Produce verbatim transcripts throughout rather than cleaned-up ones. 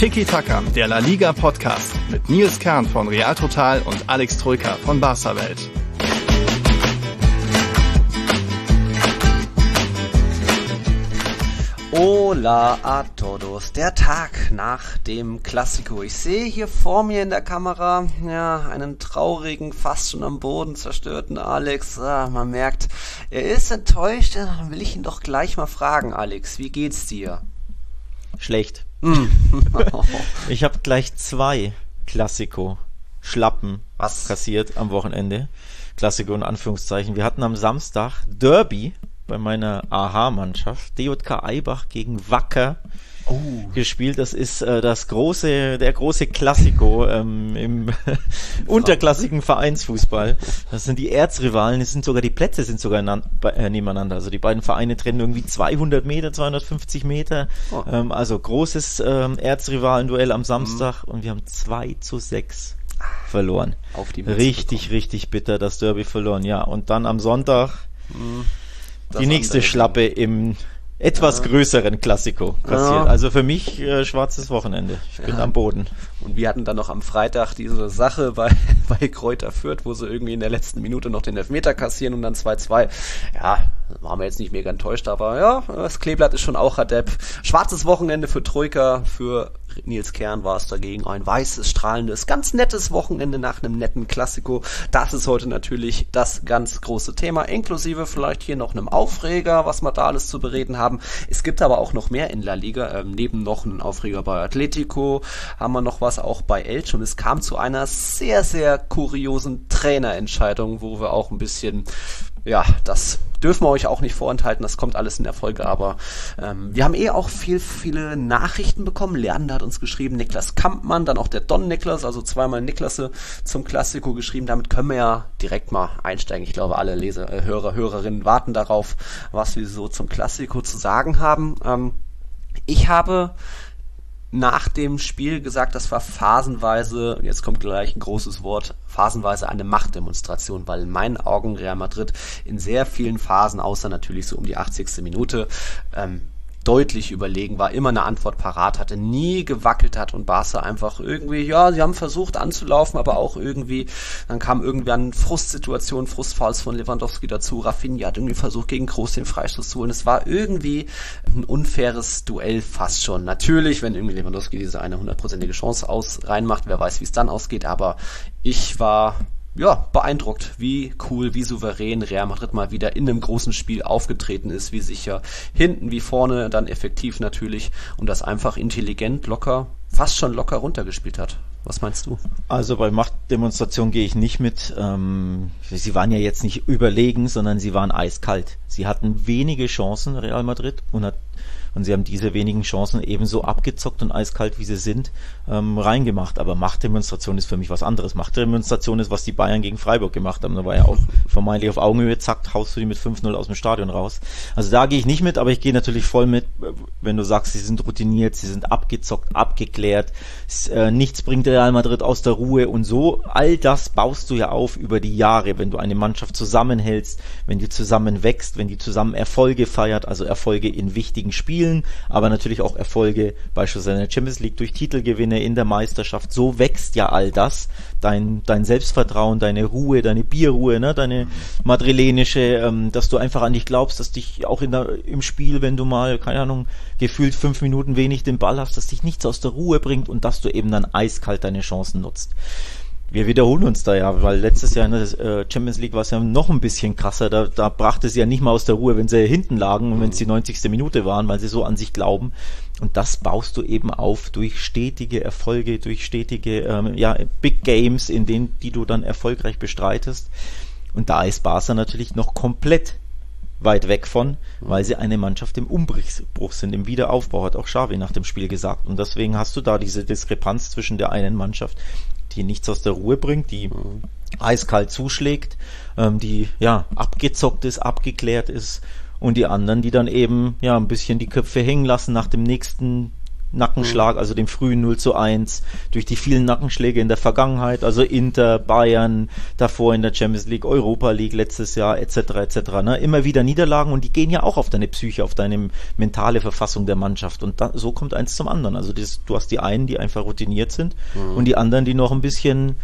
Tiki Taka, der La Liga Podcast mit Nils Kern von Real Total und Alex Troika von Barca Welt. Hola a todos, der Tag nach dem Klassiko. Ich sehe hier vor mir in der Kamera ja einen traurigen, fast schon am Boden zerstörten Alex. Ah, man merkt, er ist enttäuscht. Dann will ich ihn doch gleich mal fragen, Alex, wie geht's dir? Schlecht. Mm. Ich habe gleich zwei Klassiko-Schlappen Was? kassiert am Wochenende. Klassiko in Anführungszeichen. Wir hatten am Samstag Derby bei meiner A H-Mannschaft, D J K Eibach gegen Wacker oh. gespielt. Das ist äh, das große, der große Klassiko ähm, im unterklassigen Vereinsfußball. Das sind die Erzrivalen. Es sind sogar die Plätze sind sogar nan- äh, nebeneinander. Also die beiden Vereine trennen irgendwie zweihundert Meter, zweihundertfünfzig Meter. Oh. Ähm, also großes ähm, Erzrivalenduell am Samstag mhm. und wir haben zwei zu sechs verloren. Auf die richtig, bekommen. richtig bitter das Derby verloren. Ja, und dann am Sonntag mhm. die nächste Schlappe im etwas ja. größeren Klassiko kassiert. Ja. Also für mich äh, schwarzes Wochenende. Ich bin ja. am Boden. Und wir hatten dann noch am Freitag diese Sache bei, bei Kräuter Fürth, wo sie irgendwie in der letzten Minute noch den Elfmeter kassieren und dann zwei zwei. Ja, waren wir jetzt nicht mega enttäuscht, aber ja, das Kleeblatt ist schon auch Hadepp. Schwarzes Wochenende für Troika, für Nils Kern war es dagegen ein weißes, strahlendes, ganz nettes Wochenende nach einem netten Klassiko. Das ist heute natürlich das ganz große Thema, inklusive vielleicht hier noch einem Aufreger, was wir da alles zu bereden haben. Es gibt aber auch noch mehr in La Liga, ähm, neben noch einen Aufreger bei Atletico, haben wir noch was auch bei Elche und es kam zu einer sehr, sehr kuriosen Trainerentscheidung, wo wir auch ein bisschen, ja, das dürfen wir euch auch nicht vorenthalten, das kommt alles in der Folge, aber ähm, wir haben eh auch viel, viele Nachrichten bekommen. Leander hat uns geschrieben, Niklas Kampmann, dann auch der Don Niklas, also zweimal Niklasse zum Klassiko geschrieben. Damit können wir ja direkt mal einsteigen. Ich glaube, alle Leser, äh, Hörer, Hörerinnen warten darauf, was wir so zum Klassiko zu sagen haben. Ähm, ich habe nach dem Spiel gesagt, das war phasenweise, jetzt kommt gleich ein großes Wort, phasenweise eine Machtdemonstration, weil in meinen Augen Real Madrid in sehr vielen Phasen, außer natürlich so um die achtzigste Minute, ähm, deutlich überlegen war, immer eine Antwort parat hatte, nie gewackelt hat und Barca einfach irgendwie, ja, sie haben versucht anzulaufen, aber auch irgendwie, dann kam irgendwann Frustsituation, Frustfouls von Lewandowski dazu, Rafinha hat irgendwie versucht, gegen Kroos den Freistoß zu holen. Es war irgendwie ein unfaires Duell fast schon. Natürlich, wenn irgendwie Lewandowski diese eine hundertprozentige Chance aus reinmacht, wer weiß, wie es dann ausgeht, aber ich war ja, beeindruckt, wie cool, wie souverän Real Madrid mal wieder in einem großen Spiel aufgetreten ist, wie sicher hinten wie vorne, dann effektiv natürlich und das einfach intelligent, locker, fast schon locker runtergespielt hat. Was meinst du? Also bei Machtdemonstration gehe ich nicht mit. Ähm, sie waren ja jetzt nicht überlegen, sondern sie waren eiskalt. Sie hatten wenige Chancen, Real Madrid, und hat Und sie haben diese wenigen Chancen ebenso abgezockt und eiskalt, wie sie sind, ähm, reingemacht. Aber Machtdemonstration ist für mich was anderes. Machtdemonstration ist, was die Bayern gegen Freiburg gemacht haben. Da war ja auch vermeintlich auf Augenhöhe, zack, haust du die mit fünf null aus dem Stadion raus. Also da gehe ich nicht mit, aber ich gehe natürlich voll mit, wenn du sagst, sie sind routiniert, sie sind abgezockt, abgeklärt, es, äh, nichts bringt Real Madrid aus der Ruhe und so. All das baust du ja auf über die Jahre, wenn du eine Mannschaft zusammenhältst, wenn die zusammen wächst, wenn die zusammen Erfolge feiert, also Erfolge in wichtigen Spielen, aber natürlich auch Erfolge beispielsweise in der Champions League durch Titelgewinne in der Meisterschaft. So wächst ja all das. Dein, dein Selbstvertrauen, deine Ruhe, deine Bierruhe, ne, deine madrilenische, ähm, dass du einfach an dich glaubst, dass dich auch in der, im Spiel, wenn du mal, keine Ahnung, gefühlt fünf Minuten wenig den Ball hast, dass dich nichts aus der Ruhe bringt und dass du eben dann eiskalt deine Chancen nutzt. Wir wiederholen uns da ja, weil letztes Jahr in der Champions League war es ja noch ein bisschen krasser. Da, da brachte sie ja nicht mal aus der Ruhe, wenn sie hinten lagen und wenn es die neunzigste Minute waren, weil sie so an sich glauben. Und das baust du eben auf durch stetige Erfolge, durch stetige ähm, ja, Big Games, in denen die du dann erfolgreich bestreitest. Und da ist Barca natürlich noch komplett weit weg von, weil sie eine Mannschaft im Umbruch sind, im Wiederaufbau, hat auch Xavi nach dem Spiel gesagt. Und deswegen hast du da diese Diskrepanz zwischen der einen Mannschaft, die nichts aus der Ruhe bringt, die mhm. eiskalt zuschlägt, ähm, die ja abgezockt ist, abgeklärt ist, und die anderen, die dann eben ja ein bisschen die Köpfe hängen lassen nach dem nächsten Nackenschlag, also dem frühen null zu eins, durch die vielen Nackenschläge in der Vergangenheit, also Inter, Bayern, davor in der Champions League, Europa League letztes Jahr, et cetera et cetera. Ne? Immer wieder Niederlagen und die gehen ja auch auf deine Psyche, auf deine mentale Verfassung der Mannschaft und da, so kommt eins zum anderen. Also das, du hast die einen, die einfach routiniert sind mhm. und die anderen, die noch ein bisschen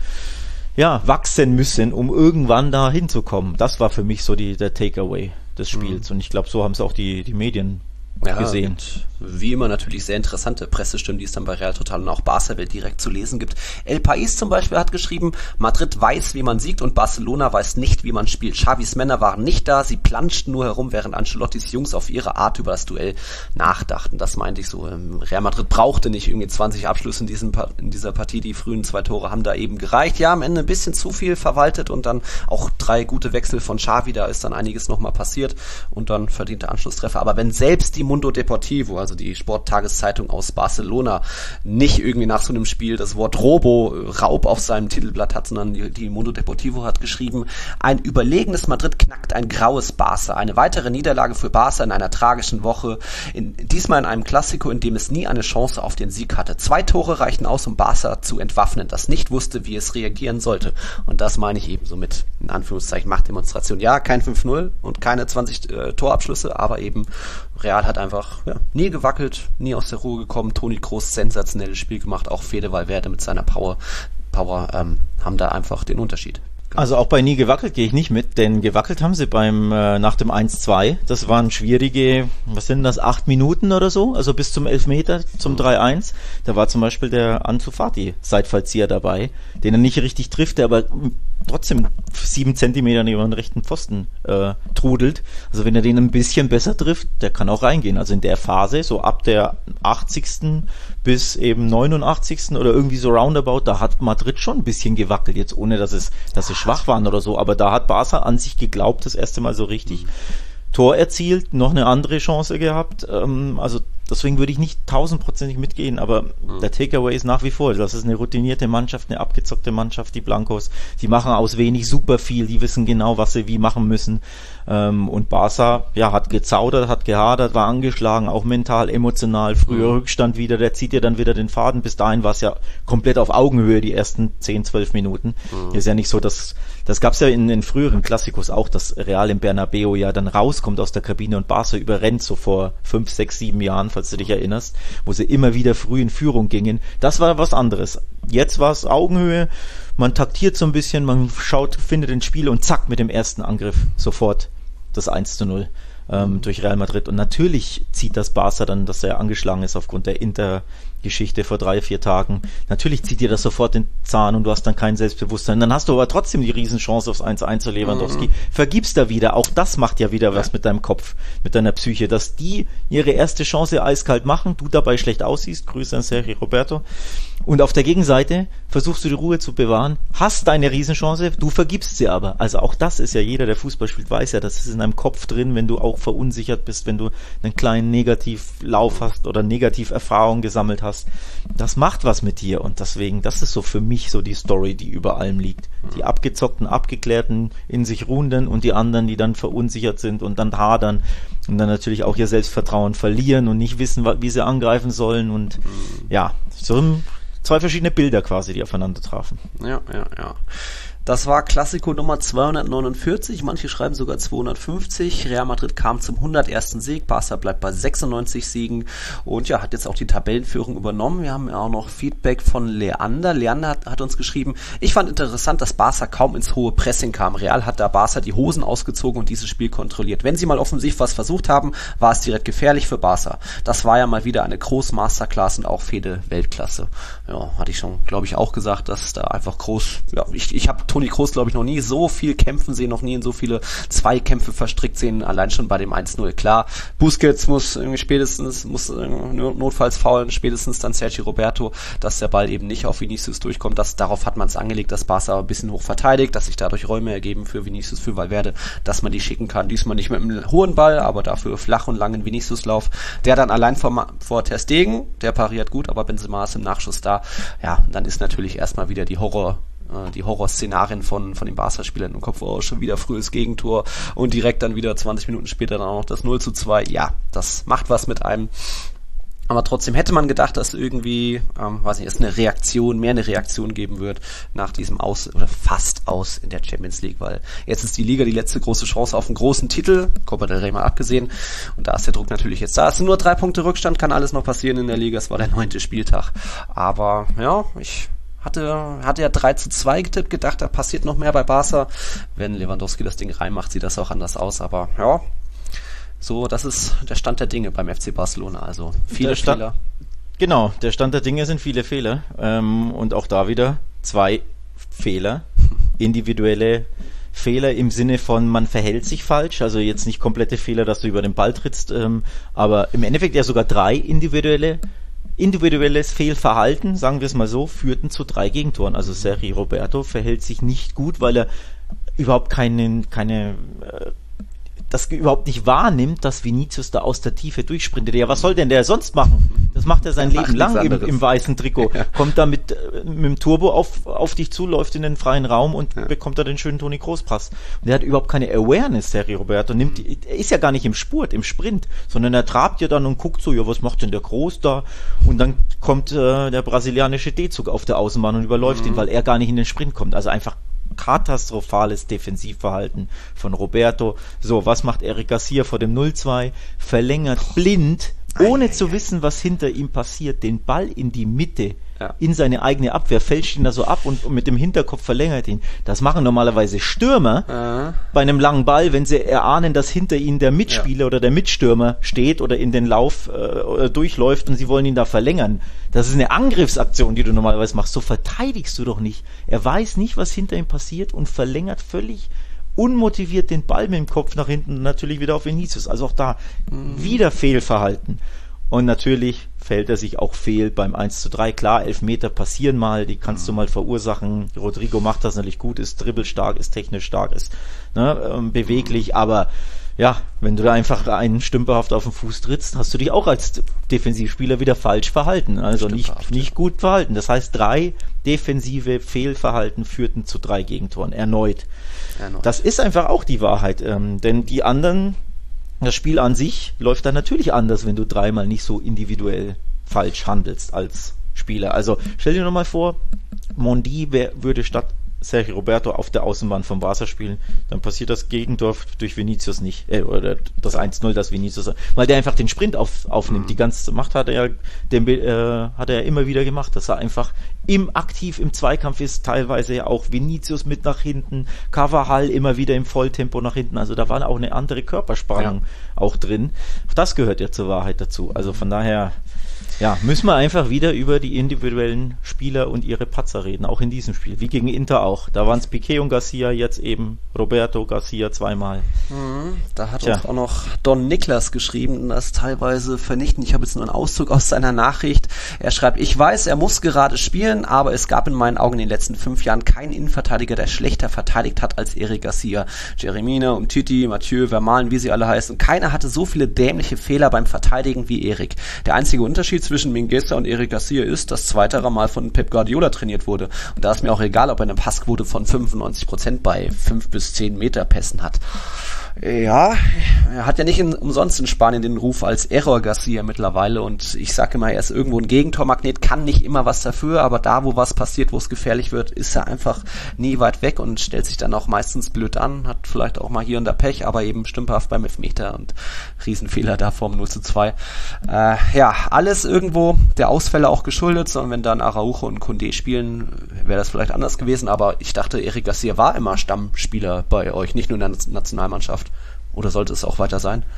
ja, wachsen müssen, um irgendwann da hinzukommen. Das war für mich so die, der Takeaway des Spiels. Mhm. Und ich glaube, so haben es auch die, die Medien ja, gesehen. Wie immer natürlich sehr interessante Pressestimmen, die es dann bei Real Total und auch Barca-Welt direkt zu lesen gibt. El País zum Beispiel hat geschrieben, Madrid weiß, wie man siegt und Barcelona weiß nicht, wie man spielt. Xavis Männer waren nicht da, sie planschten nur herum, während Ancelottis Jungs auf ihre Art über das Duell nachdachten. Das meinte ich so. Real Madrid brauchte nicht irgendwie zwanzig Abschlüsse in, diesem, in dieser Partie. Die frühen zwei Tore haben da eben gereicht. Ja, am Ende ein bisschen zu viel verwaltet und dann auch drei gute Wechsel von Xavi, da ist dann einiges nochmal passiert und dann verdiente Anschlusstreffer. Aber wenn selbst die Mundo Deportivo, also die Sporttageszeitung aus Barcelona, nicht irgendwie nach so einem Spiel das Wort Robo-Raub auf seinem Titelblatt hat, sondern die, die Mundo Deportivo hat geschrieben, ein überlegenes Madrid knackt ein graues Barca. Eine weitere Niederlage für Barca in einer tragischen Woche, in, diesmal in einem Klassiko, in dem es nie eine Chance auf den Sieg hatte. Zwei Tore reichten aus, um Barca zu entwaffnen, das nicht wusste, wie es reagieren sollte. Und das meine ich eben so mit, in Anführungszeichen, Machtdemonstration. Ja, kein fünf null und keine zwanzig äh, Torabschlüsse, aber eben Real hat einfach ja, nie gewackelt, nie aus der Ruhe gekommen. Toni Kroos sensationelles Spiel gemacht, auch Fede Valverde mit seiner Power, Power ähm, haben da einfach den Unterschied. Also auch bei nie gewackelt gehe ich nicht mit, denn gewackelt haben sie beim äh, nach dem eins zwei. Das waren schwierige, was sind das, acht Minuten oder so, also bis zum Elfmeter, zum drei eins. Da war zum Beispiel der Ansu Fati Seitfallzieher dabei, den er nicht richtig trifft, der aber trotzdem sieben Zentimeter neben den rechten Pfosten äh, trudelt. Also wenn er den ein bisschen besser trifft, der kann auch reingehen. Also in der Phase, so ab der achtzigsten bis eben neunundachtzigsten oder irgendwie so roundabout, da hat Madrid schon ein bisschen gewackelt, jetzt ohne, dass es, dass es schwach waren oder so, aber da hat Barca an sich geglaubt, das erste Mal so richtig. Tor erzielt, noch eine andere Chance gehabt, ähm, also deswegen würde ich nicht tausendprozentig mitgehen, aber mhm. der Takeaway ist nach wie vor, das ist eine routinierte Mannschaft, eine abgezockte Mannschaft, die Blancos, die machen aus wenig super viel, die wissen genau, was sie wie machen müssen, ähm, und Barca, ja, hat gezaudert, hat gehadert, war angeschlagen, auch mental, emotional, früher mhm. Rückstand wieder, der zieht ja dann wieder den Faden, bis dahin war es ja komplett auf Augenhöhe, die ersten zehn, zwölf Minuten, mhm. ist ja nicht so, dass, das gab's ja in den früheren Klassikos auch, dass Real im Bernabeu ja dann rauskommt aus der Kabine und Barca überrennt so vor fünf, sechs, sieben Jahren, falls du dich erinnerst, wo sie immer wieder früh in Führung gingen. Das war was anderes. Jetzt war es Augenhöhe, man taktiert so ein bisschen, man schaut, findet den Spiel und zack, mit dem ersten Angriff sofort das eins zu null ähm, durch Real Madrid. Und natürlich zieht das Barca dann, dass er angeschlagen ist aufgrund der Inter-Geschichte vor drei, vier Tagen. Natürlich zieht dir das sofort den Zahn und du hast dann kein Selbstbewusstsein. Dann hast du aber trotzdem die Riesenchance aufs eins eins zu Lewandowski. Mhm. Vergibst da wieder. Auch das macht ja wieder ja. was mit deinem Kopf, mit deiner Psyche, dass die ihre erste Chance eiskalt machen, du dabei schlecht aussiehst. Grüße an Sergio Roberto. Und auf der Gegenseite versuchst du die Ruhe zu bewahren, hast deine Riesenchance, du vergibst sie aber. Also auch das ist ja, jeder, der Fußball spielt, weiß ja, das ist in deinem Kopf drin, wenn du auch verunsichert bist, wenn du einen kleinen Negativlauf hast oder Negativerfahrung gesammelt hast. Das macht was mit dir und deswegen, das ist so für mich so die Story, die über allem liegt. Die abgezockten, abgeklärten, in sich ruhenden und die anderen, die dann verunsichert sind und dann hadern und dann natürlich auch ihr Selbstvertrauen verlieren und nicht wissen, wie sie angreifen sollen und ja, so zwei verschiedene Bilder quasi, die aufeinander trafen. Ja, ja, ja. Das war Klassiko Nummer zweihundertneunundvierzig, manche schreiben sogar zweihundertfünfzig. Real Madrid kam zum hundertersten Sieg, Barca bleibt bei sechsundneunzig Siegen und ja, hat jetzt auch die Tabellenführung übernommen. Wir haben ja auch noch Feedback von Leander. Leander hat, hat uns geschrieben, ich fand interessant, dass Barca kaum ins hohe Pressing kam. Real hat da Barca die Hosen ausgezogen und dieses Spiel kontrolliert. Wenn sie mal offensiv was versucht haben, war es direkt gefährlich für Barca. Das war ja mal wieder eine groß Masterclass und auch Fede Weltklasse. Ja, hatte ich schon, glaube ich, auch gesagt, dass da einfach groß, ja, ich, ich habe Toni Kroos, glaube ich, noch nie so viel kämpfen sehen, noch nie in so viele Zweikämpfe verstrickt sehen, allein schon bei dem eins null. Klar, Busquets muss irgendwie spätestens, muss notfalls faulen, spätestens dann Sergio Roberto, dass der Ball eben nicht auf Vinicius durchkommt. Das, darauf hat man es angelegt, dass Barca ein bisschen hoch verteidigt, dass sich dadurch Räume ergeben für Vinicius, für Valverde, dass man die schicken kann. Diesmal nicht mit einem hohen Ball, aber dafür flach und langen Vinicius-Lauf, der dann allein vor, vor Ter Stegen, der pariert gut, aber Benzema ist im Nachschuss da. Ja, dann ist natürlich erstmal wieder die Horror die Horrorszenarien von von den Barca-Spielern im Kopf, oh, schon wieder frühes Gegentor und direkt dann wieder zwanzig Minuten später dann auch noch das null zu zwei. Ja, das macht was mit einem. Aber trotzdem hätte man gedacht, dass irgendwie, ähm, weiß nicht, es eine Reaktion, mehr eine Reaktion geben wird nach diesem Aus, oder fast Aus in der Champions League, weil jetzt ist die Liga die letzte große Chance auf einen großen Titel, Copa del Rey mal abgesehen, und da ist der Druck natürlich jetzt da. Es sind nur drei Punkte Rückstand, kann alles noch passieren in der Liga, es war der neunte Spieltag. Aber ja, ich hatte, hatte ja drei zu zwei getippt, gedacht, da passiert noch mehr bei Barca. Wenn Lewandowski das Ding reinmacht, sieht das auch anders aus, aber ja, so, das ist der Stand der Dinge beim F C Barcelona, also viele Stand, Fehler. Genau, der Stand der Dinge sind viele Fehler ähm, und auch da wieder zwei Fehler, individuelle Fehler im Sinne von, man verhält sich falsch, also jetzt nicht komplette Fehler, dass du über den Ball trittst, ähm, aber im Endeffekt ja sogar drei individuelle Individuelles Fehlverhalten, sagen wir es mal so, führten zu drei Gegentoren. Also Sergi Roberto verhält sich nicht gut, weil er überhaupt keinen, keine äh, das überhaupt nicht wahrnimmt, dass Vinicius da aus der Tiefe durchsprintet. Ja, was soll denn der sonst machen? Das macht er sein Leben lang im, im weißen Trikot. Ja. Kommt da mit, mit dem Turbo auf, auf dich zu, läuft in den freien Raum und ja. bekommt da den schönen Toni Kroos Pass. Und der hat überhaupt keine Awareness, Sergi Roberto. Nimmt, er ist ja gar nicht im Spurt, im Sprint, sondern er trabt ja dann und guckt so, ja, was macht denn der Kroos da? Und dann kommt äh, der brasilianische D-Zug auf der Außenbahn und überläuft mhm. ihn, weil er gar nicht in den Sprint kommt. Also einfach katastrophales Defensivverhalten von Roberto. So, was macht Eric Garcia vor dem null zwei? Verlängert blind, ohne zu wissen, was hinter ihm passiert, den Ball in die Mitte, ja. in seine eigene Abwehr, fälscht ihn da so ab und, und mit dem Hinterkopf verlängert ihn. Das machen normalerweise Stürmer ja. bei einem langen Ball, wenn sie erahnen, dass hinter ihnen der Mitspieler ja. oder der Mitstürmer steht oder in den Lauf äh, durchläuft und sie wollen ihn da verlängern. Das ist eine Angriffsaktion, die du normalerweise machst. So verteidigst du doch nicht. Er weiß nicht, was hinter ihm passiert und verlängert völlig unmotiviert den Ball mit dem Kopf nach hinten und natürlich wieder auf Vinicius. Also auch da mhm. wieder Fehlverhalten. Und natürlich fällt er sich auch fehl beim eins zu drei. Klar, Elfmeter passieren mal, die kannst mhm. du mal verursachen. Rodrigo macht das natürlich gut, ist dribbelstark, ist technisch stark, ist ne, ähm, beweglich, aber ja, wenn du da einfach einen stümperhaft auf den Fuß trittst, hast du dich auch als Defensivspieler wieder falsch verhalten. Also nicht, nicht gut verhalten. Das heißt, drei defensive Fehlverhalten führten zu drei Gegentoren. Erneut. Erneut. Das ist einfach auch die Wahrheit. Ähm, denn die anderen, das Spiel an sich läuft dann natürlich anders, wenn du dreimal nicht so individuell falsch handelst als Spieler. Also stell dir nochmal vor, Mondi wär, würde statt Sergi Roberto auf der Außenbahn vom Barca spielen, dann passiert das Gegentor durch Vinicius nicht, äh, oder das eins null, das Vinicius, weil der einfach den Sprint auf, aufnimmt. Mhm. Die ganze Macht hat er, den, äh, hat er immer wieder gemacht, dass er einfach im aktiv im Zweikampf ist, teilweise ja auch Vinicius mit nach hinten, Carvajal immer wieder im Volltempo nach hinten, also da war auch eine andere Körperspannung ja. auch drin. Auch das gehört ja zur Wahrheit dazu. Also von daher ja, müssen wir einfach wieder über die individuellen Spieler und ihre Patzer reden, auch in diesem Spiel, wie gegen Inter auch. Da waren es Piqué und Garcia, jetzt eben Roberto Garcia zweimal. Mhm, da hat Tja. uns auch noch Don Niklas geschrieben, das teilweise vernichtend. Ich habe jetzt nur einen Auszug aus seiner Nachricht. Er schreibt, ich weiß, er muss gerade spielen, aber es gab in meinen Augen in den letzten fünf Jahren keinen Innenverteidiger, der schlechter verteidigt hat als Eric Garcia. Jeremina, Umtiti, Mathieu, Vermaelen, wie sie alle heißen. Keiner hatte so viele dämliche Fehler beim Verteidigen wie Eric. Der einzige Unterschied zwischen Mingueza und Eric Garcia ist, dass zweiterer mal von Pep Guardiola trainiert wurde. Und da ist mir auch egal, ob er eine Passquote von fünfundneunzig Prozent bei fünf bis zehn Meter Pässen hat. Ja, er hat ja nicht in, umsonst in Spanien den Ruf als Error Garcia mittlerweile und ich sage immer, er ist irgendwo ein Gegentormagnet, kann nicht immer was dafür, aber da, wo was passiert, wo es gefährlich wird, ist er einfach nie weit weg und stellt sich dann auch meistens blöd an, hat vielleicht auch mal hier und da Pech, aber eben stümperhaft beim Elfmeter und Riesenfehler da vorm null zu zwei. Äh, ja, alles irgendwo der Ausfälle auch geschuldet, sondern wenn dann Araujo und Koundé spielen, wäre das vielleicht anders gewesen, aber ich dachte, Eric Garcia war immer Stammspieler bei euch, nicht nur in der Nationalmannschaft. Oder sollte es auch weiter sein?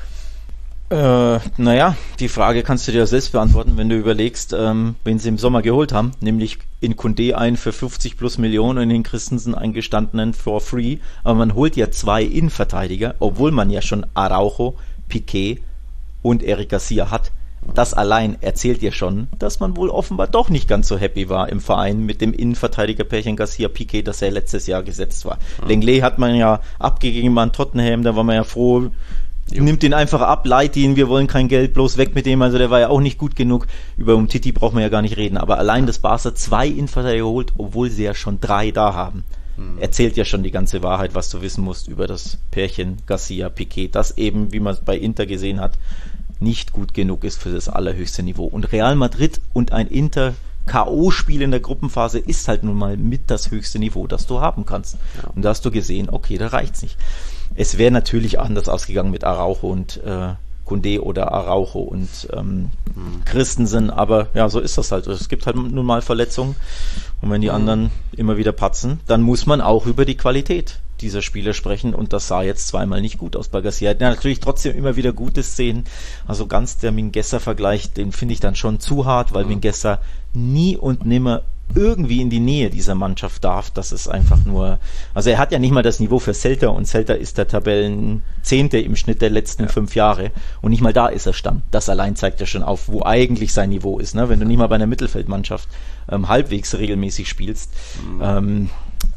Äh, naja, die Frage kannst du dir selbst beantworten, wenn du überlegst, ähm, wen sie im Sommer geholt haben, nämlich in Koundé einen für fünfzig plus Millionen und in Christensen einen gestandenen for free, aber man holt ja zwei Innenverteidiger, obwohl man ja schon Araujo, Piqué und Eric Garcia hat. Das allein erzählt dir schon, dass man wohl offenbar doch nicht ganz so happy war im Verein mit dem Innenverteidiger-Pärchen Garcia-Piqué, das ja letztes Jahr gesetzt war. Mhm. Lenglet hat man ja abgegeben an Tottenham, da war man ja froh, jo. nimmt ihn einfach ab, leiht ihn, wir wollen kein Geld, bloß weg mit dem, also der war ja auch nicht gut genug. Über Umtiti braucht man ja gar nicht reden, aber allein das Barca zwei Innenverteidiger holt, obwohl sie ja schon drei da haben. Mhm. Erzählt ja schon die ganze Wahrheit, was du wissen musst über das Pärchen Garcia-Piqué, das eben, wie man es bei Inter gesehen hat, nicht gut genug ist für das allerhöchste Niveau. Und Real Madrid und ein Inter K O-Spiel in der Gruppenphase ist halt nun mal mit das höchste Niveau, das du haben kannst. Ja. Und da hast du gesehen, okay, da reicht's nicht. Es wäre natürlich anders ausgegangen mit Araujo und äh, Koundé oder Araujo und ähm, mhm. Christensen, aber ja, so ist das halt. Es gibt halt nun mal Verletzungen und wenn die mhm. anderen immer wieder patzen, dann muss man auch über die Qualität dieser Spieler sprechen und das sah jetzt zweimal nicht gut aus bei Garcia. Ja, natürlich trotzdem immer wieder gute Szenen, also ganz der Mingueza-Vergleich, den finde ich dann schon zu hart, weil mhm. Mingueza nie und nimmer irgendwie in die Nähe dieser Mannschaft darf. Das ist einfach nur, also er hat ja nicht mal das Niveau für Celta und Celta ist der Tabellenzehnte im Schnitt der letzten ja. fünf Jahre und nicht mal da ist er Stamm. Das allein zeigt ja schon auf, wo eigentlich sein Niveau ist, ne? Wenn du nicht mal bei einer Mittelfeldmannschaft ähm, halbwegs regelmäßig spielst. Mhm. Ähm,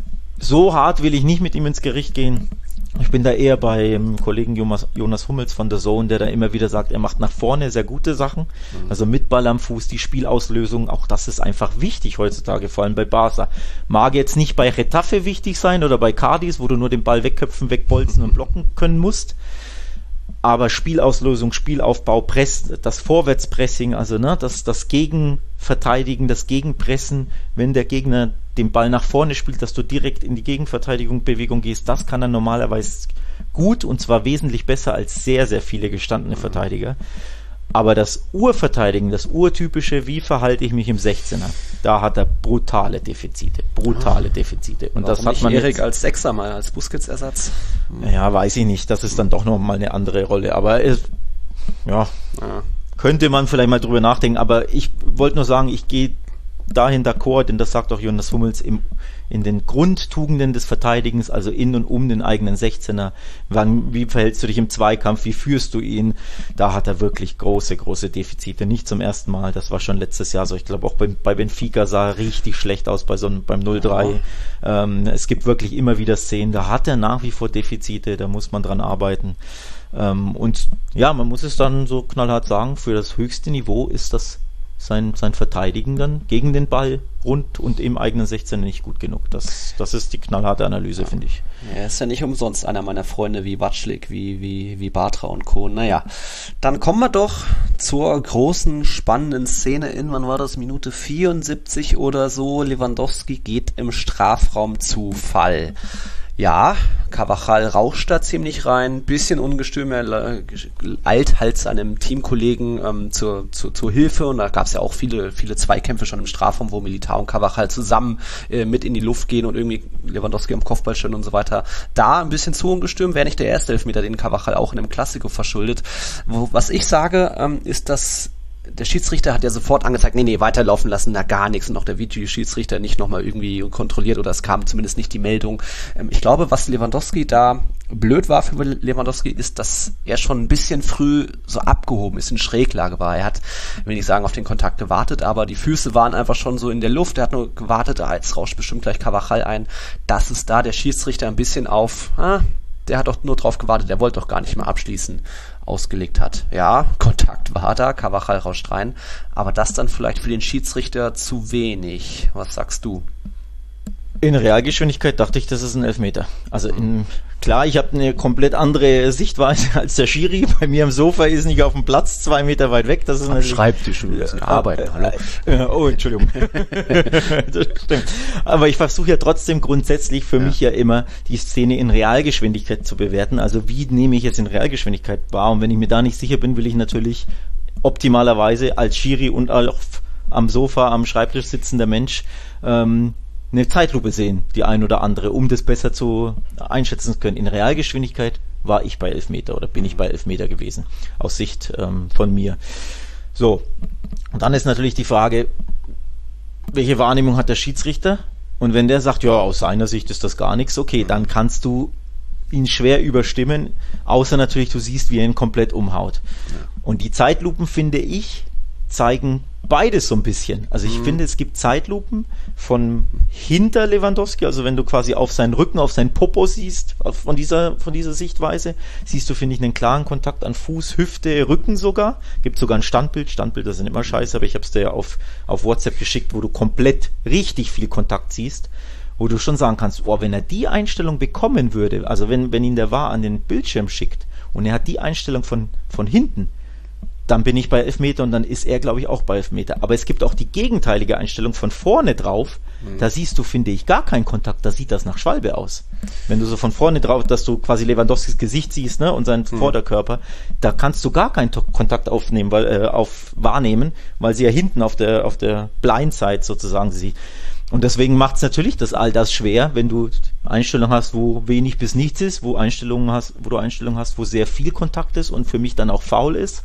so hart will ich nicht mit ihm ins Gericht gehen. Ich bin da eher beim Kollegen Jonas, Jonas Hummels von The Zone, der da immer wieder sagt, er macht nach vorne sehr gute Sachen. Mhm. Also mit Ball am Fuß, die Spielauslösung, auch das ist einfach wichtig heutzutage, vor allem bei Barca. Mag jetzt nicht bei Getafe wichtig sein oder bei Cadiz, wo du nur den Ball wegköpfen, wegbolzen und blocken können musst. Aber Spielauslösung, Spielaufbau, Press, das Vorwärtspressing, also ne, das, das Gegenverteidigen, das Gegenpressen, wenn der Gegner den Ball nach vorne spielt, dass du direkt in die Gegenverteidigung Bewegung gehst, das kann er normalerweise gut und zwar wesentlich besser als sehr, sehr viele gestandene Verteidiger. Aber das Urverteidigen, das Urtypische, wie verhalte ich mich im sechzehner, da hat er brutale Defizite, brutale Defizite. Und Warum das hat man Erik als Sechser mal, als Busquets-Ersatz? Ja, weiß ich nicht, das ist dann doch noch mal eine andere Rolle, aber es, ja, ja, könnte man vielleicht mal drüber nachdenken, aber ich wollte nur sagen, ich gehe dahin d'accord, denn das sagt auch Jonas Hummels im, in den Grundtugenden des Verteidigens, also in und um den eigenen sechzehner. Wann, wie verhältst du dich im Zweikampf? Wie führst du ihn? Da hat er wirklich große, große Defizite. Nicht zum ersten Mal. Das war schon letztes Jahr so. Ich glaube auch bei, bei Benfica sah er richtig schlecht aus bei so einem, beim null drei. Ja. Ähm, es gibt wirklich immer wieder Szenen. Da hat er nach wie vor Defizite. Da muss man dran arbeiten. Ähm, und ja, man muss es dann so knallhart sagen, für das höchste Niveau ist das Sein, sein Verteidigen dann gegen den Ball rund und im eigenen sechzehner nicht gut genug. Das, das ist die knallharte Analyse, ja. finde ich. Er ist ja nicht umsonst einer meiner Freunde wie Watschlik, wie, wie, wie Bartra und Co. Naja, dann kommen wir doch zur großen, spannenden Szene in, wann war das, Minute vierundsiebzig oder so, Lewandowski geht im Strafraum zu Fall. Ja, Carvajal rauscht da ziemlich rein, bisschen ungestüm, er eilt halt seinem Teamkollegen ähm, zur, zur, zur Hilfe und da gab es ja auch viele viele Zweikämpfe schon im Strafraum, wo Militao und Carvajal zusammen äh, mit in die Luft gehen und irgendwie Lewandowski am Kopfball stehen und so weiter. Da ein bisschen zu ungestüm, wäre nicht der erste Elfmeter, den Carvajal auch in einem Klassiko verschuldet. Wo, was ich sage, ähm, ist, dass der Schiedsrichter hat ja sofort angezeigt, nee, nee, weiterlaufen lassen, da gar nichts und auch der Videoschiedsrichter nicht nochmal irgendwie kontrolliert oder es kam zumindest nicht die Meldung. Ähm, ich glaube, was Lewandowski da blöd war für Lewandowski, ist, dass er schon ein bisschen früh so abgehoben ist, in Schräglage war. Er hat, ich will nicht sagen, auf den Kontakt gewartet, aber die Füße waren einfach schon so in der Luft, er hat nur gewartet, ah, jetzt rauscht bestimmt gleich Carvajal ein, dass es da der Schiedsrichter ein bisschen auf, ah, der hat doch nur drauf gewartet, der wollte doch gar nicht mehr abschließen, ausgelegt hat. Ja, Kontakt war da, Carvajal rauscht rein, aber das dann vielleicht für den Schiedsrichter zu wenig. Was sagst du? In Realgeschwindigkeit dachte ich, das ist ein Elfmeter. Also in, klar, ich habe eine komplett andere Sichtweise als der Schiri. Bei mir am Sofa ist nicht auf dem Platz, zwei Meter weit weg. Das ist am Schreibtisch, wir müssen arbeiten. Hallo. Äh, oh, Entschuldigung. Das stimmt. Aber ich versuche ja trotzdem grundsätzlich für ja. mich ja immer die Szene in Realgeschwindigkeit zu bewerten. Also wie nehme ich es in Realgeschwindigkeit wahr? Und wenn ich mir da nicht sicher bin, will ich natürlich optimalerweise als Schiri und auch am Sofa, am Schreibtisch sitzender Mensch ähm, eine Zeitlupe sehen, die ein oder andere, um das besser zu einschätzen zu können. In Realgeschwindigkeit war ich bei Elfmeter oder bin ich bei Elfmeter gewesen, aus Sicht ähm, von mir. So, und dann ist natürlich die Frage, welche Wahrnehmung hat der Schiedsrichter? Und wenn der sagt, ja, aus seiner Sicht ist das gar nichts, okay, dann kannst du ihn schwer überstimmen, außer natürlich, du siehst, wie er ihn komplett umhaut. Und die Zeitlupen, finde ich, zeigen beides so ein bisschen. Also ich mhm. finde, es gibt Zeitlupen von hinter Lewandowski, also wenn du quasi auf seinen Rücken, auf seinen Popo siehst, von dieser, von dieser Sichtweise, siehst du, finde ich, einen klaren Kontakt an Fuß, Hüfte, Rücken sogar. Gibt sogar ein Standbild, Standbilder sind immer scheiße, aber ich habe es dir ja auf, auf WhatsApp geschickt, wo du komplett richtig viel Kontakt siehst, wo du schon sagen kannst, oh, wenn er die Einstellung bekommen würde, also wenn, wenn ihn der V A R an den Bildschirm schickt und er hat die Einstellung von, von hinten, dann bin ich bei Elfmeter und dann ist er, glaube ich, auch bei Elfmeter. Aber es gibt auch die gegenteilige Einstellung von vorne drauf. Mhm. Da siehst du, finde ich, gar keinen Kontakt. Da sieht das nach Schwalbe aus. Wenn du so von vorne drauf, dass du quasi Lewandowskis Gesicht siehst, ne, und seinen mhm. Vorderkörper, da kannst du gar keinen to- Kontakt aufnehmen, weil, äh, auf wahrnehmen, weil sie ja hinten auf der, auf der Blindside sozusagen sieht. Und deswegen macht es natürlich das all das schwer, wenn du Einstellungen hast, wo wenig bis nichts ist, wo Einstellungen hast, wo du Einstellungen hast, wo sehr viel Kontakt ist und für mich dann auch faul ist.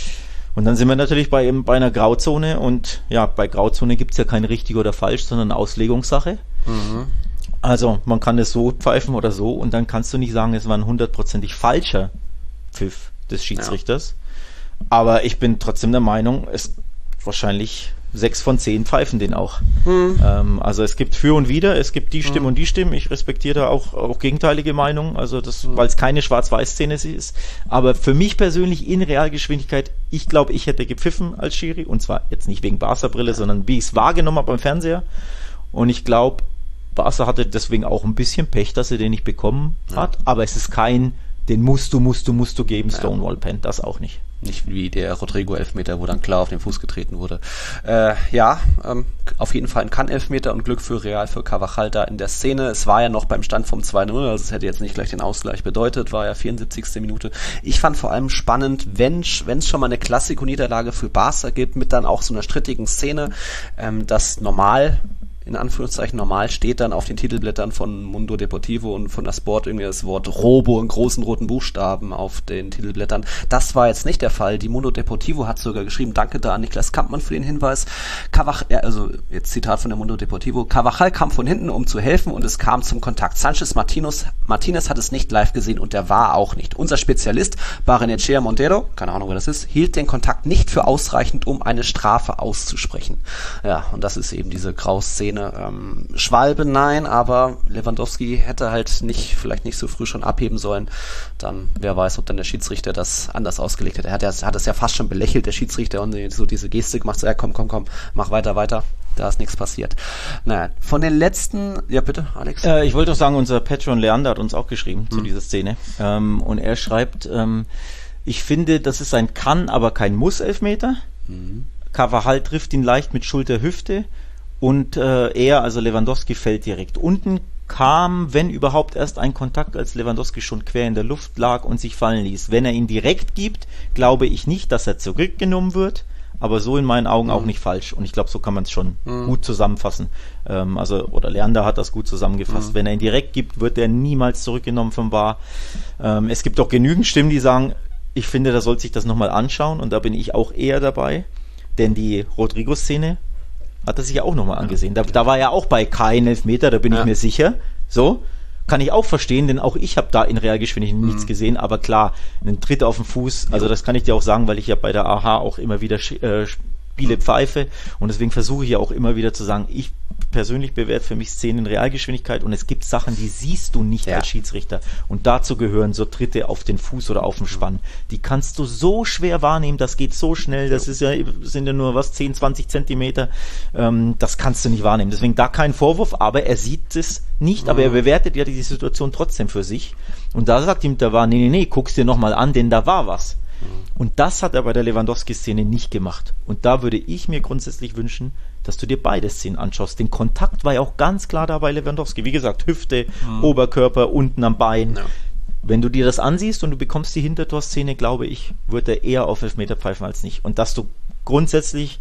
Und dann sind wir natürlich bei, bei einer Grauzone und ja, bei Grauzone gibt es ja kein richtig oder falsch, sondern eine Auslegungssache. Mhm. Also man kann es so pfeifen oder so und dann kannst du nicht sagen, es war ein hundertprozentig falscher Pfiff des Schiedsrichters. Ja. Aber ich bin trotzdem der Meinung, es wahrscheinlich sechs von zehn pfeifen den auch. Hm. Ähm, also es gibt für und wider, es gibt die Stimmen hm. und die Stimmen. Ich respektiere da auch, auch gegenteilige Meinungen, also das, hm. weil es keine Schwarz-Weiß-Szene ist. Aber für mich persönlich in Realgeschwindigkeit, ich glaube, ich hätte gepfiffen als Schiri und zwar jetzt nicht wegen Barca-Brille, sondern wie ich es wahrgenommen habe am Fernseher. Und ich glaube, Barca hatte deswegen auch ein bisschen Pech, dass er den nicht bekommen ja. hat. Aber es ist kein, den musst du, musst du, musst du geben, Stonewall Pen, das auch nicht. Nicht wie der Rodrigo-Elfmeter, wo dann klar auf den Fuß getreten wurde. Äh, ja, ähm, auf jeden Fall ein Kann-Elfmeter und Glück für Real, für Carvajal da in der Szene. Es war ja noch beim Stand vom zwei null, also es hätte jetzt nicht gleich den Ausgleich bedeutet, war ja vierundsiebzigste Minute. Ich fand vor allem spannend, wenn es schon mal eine Klassiko-Niederlage für Barca gibt, mit dann auch so einer strittigen Szene, ähm, dass normal in Anführungszeichen normal steht dann auf den Titelblättern von Mundo Deportivo und von der Sport irgendwie das Wort Robo in großen roten Buchstaben auf den Titelblättern. Das war jetzt nicht der Fall. Die Mundo Deportivo hat sogar geschrieben, danke da an Niklas Kampmann für den Hinweis. Carvajal, also jetzt Zitat von der Mundo Deportivo, Carvajal kam von hinten, um zu helfen und es kam zum Kontakt. Sanchez Martinez, Martinez hat es nicht live gesehen und der war auch nicht. Unser Spezialist, Barrenechea Montero, keine Ahnung, wer das ist, hielt den Kontakt nicht für ausreichend, um eine Strafe auszusprechen. Ja, und das ist eben diese Grauszene. Ähm, Schwalbe nein, aber Lewandowski hätte halt nicht, vielleicht nicht so früh schon abheben sollen. Dann, wer weiß, ob dann der Schiedsrichter das anders ausgelegt hätte. Er hat, er hat es ja fast schon belächelt, der Schiedsrichter, und so diese Geste gemacht, so, ja, komm, komm, komm, mach weiter, weiter. Da ist nichts passiert. Naja, von den letzten, ja bitte, Alex? Äh, ich wollte doch sagen, unser Patron Leander hat uns auch geschrieben hm. zu dieser Szene. Ähm, und er schreibt, ähm, ich finde, das ist ein Kann, aber kein Muss-Elfmeter. Hm. Carvajal trifft ihn leicht mit Schulter-Hüfte. Und äh, er, also Lewandowski, fällt direkt. Unten kam, wenn überhaupt, erst ein Kontakt, als Lewandowski schon quer in der Luft lag und sich fallen ließ. Wenn er ihn direkt gibt, glaube ich nicht, dass er zurückgenommen wird, aber so in meinen Augen mhm. auch nicht falsch. Und ich glaube, so kann man es schon mhm. gut zusammenfassen. Ähm, also, oder Leander hat das gut zusammengefasst. Mhm. Wenn er ihn direkt gibt, wird er niemals zurückgenommen vom V A R. Ähm, es gibt auch genügend Stimmen, die sagen, ich finde, da sollte sich das nochmal anschauen, und da bin ich auch eher dabei, denn die Rodrigo-Szene hat er sich ja auch nochmal angesehen. Da, da war er auch bei kein Elfmeter, da bin ja. ich mir sicher. So, kann ich auch verstehen, denn auch ich habe da in Realgeschwindigkeit mhm. nichts gesehen, aber klar, einen Tritt auf den Fuß, also das kann ich dir auch sagen, weil ich ja bei der A H auch immer wieder äh, Spiele pfeife, und deswegen versuche ich ja auch immer wieder zu sagen, ich persönlich bewerte für mich Szenen in Realgeschwindigkeit, und es gibt Sachen, die siehst du nicht ja. als Schiedsrichter, und dazu gehören so Tritte auf den Fuß oder auf den Spann. Die kannst du so schwer wahrnehmen, das geht so schnell, das ist ja, sind ja nur was, zehn, zwanzig Zentimeter, ähm, das kannst du nicht wahrnehmen. Deswegen da kein Vorwurf, aber er sieht es nicht, aber er bewertet ja die Situation trotzdem für sich, und da sagt ihm der V A R, nee, nee, nee, guck's dir nochmal an, denn da war was. Und das hat er bei der Lewandowski-Szene nicht gemacht. Und da würde ich mir grundsätzlich wünschen, dass du dir beide Szenen anschaust. Den Kontakt war ja auch ganz klar da bei Lewandowski. Wie gesagt, Hüfte, mhm. Oberkörper, unten am Bein. Ja. Wenn du dir das ansiehst und du bekommst die Hintertorszene, glaube ich, wird er eher auf Elfmeter pfeifen als nicht. Und dass du grundsätzlich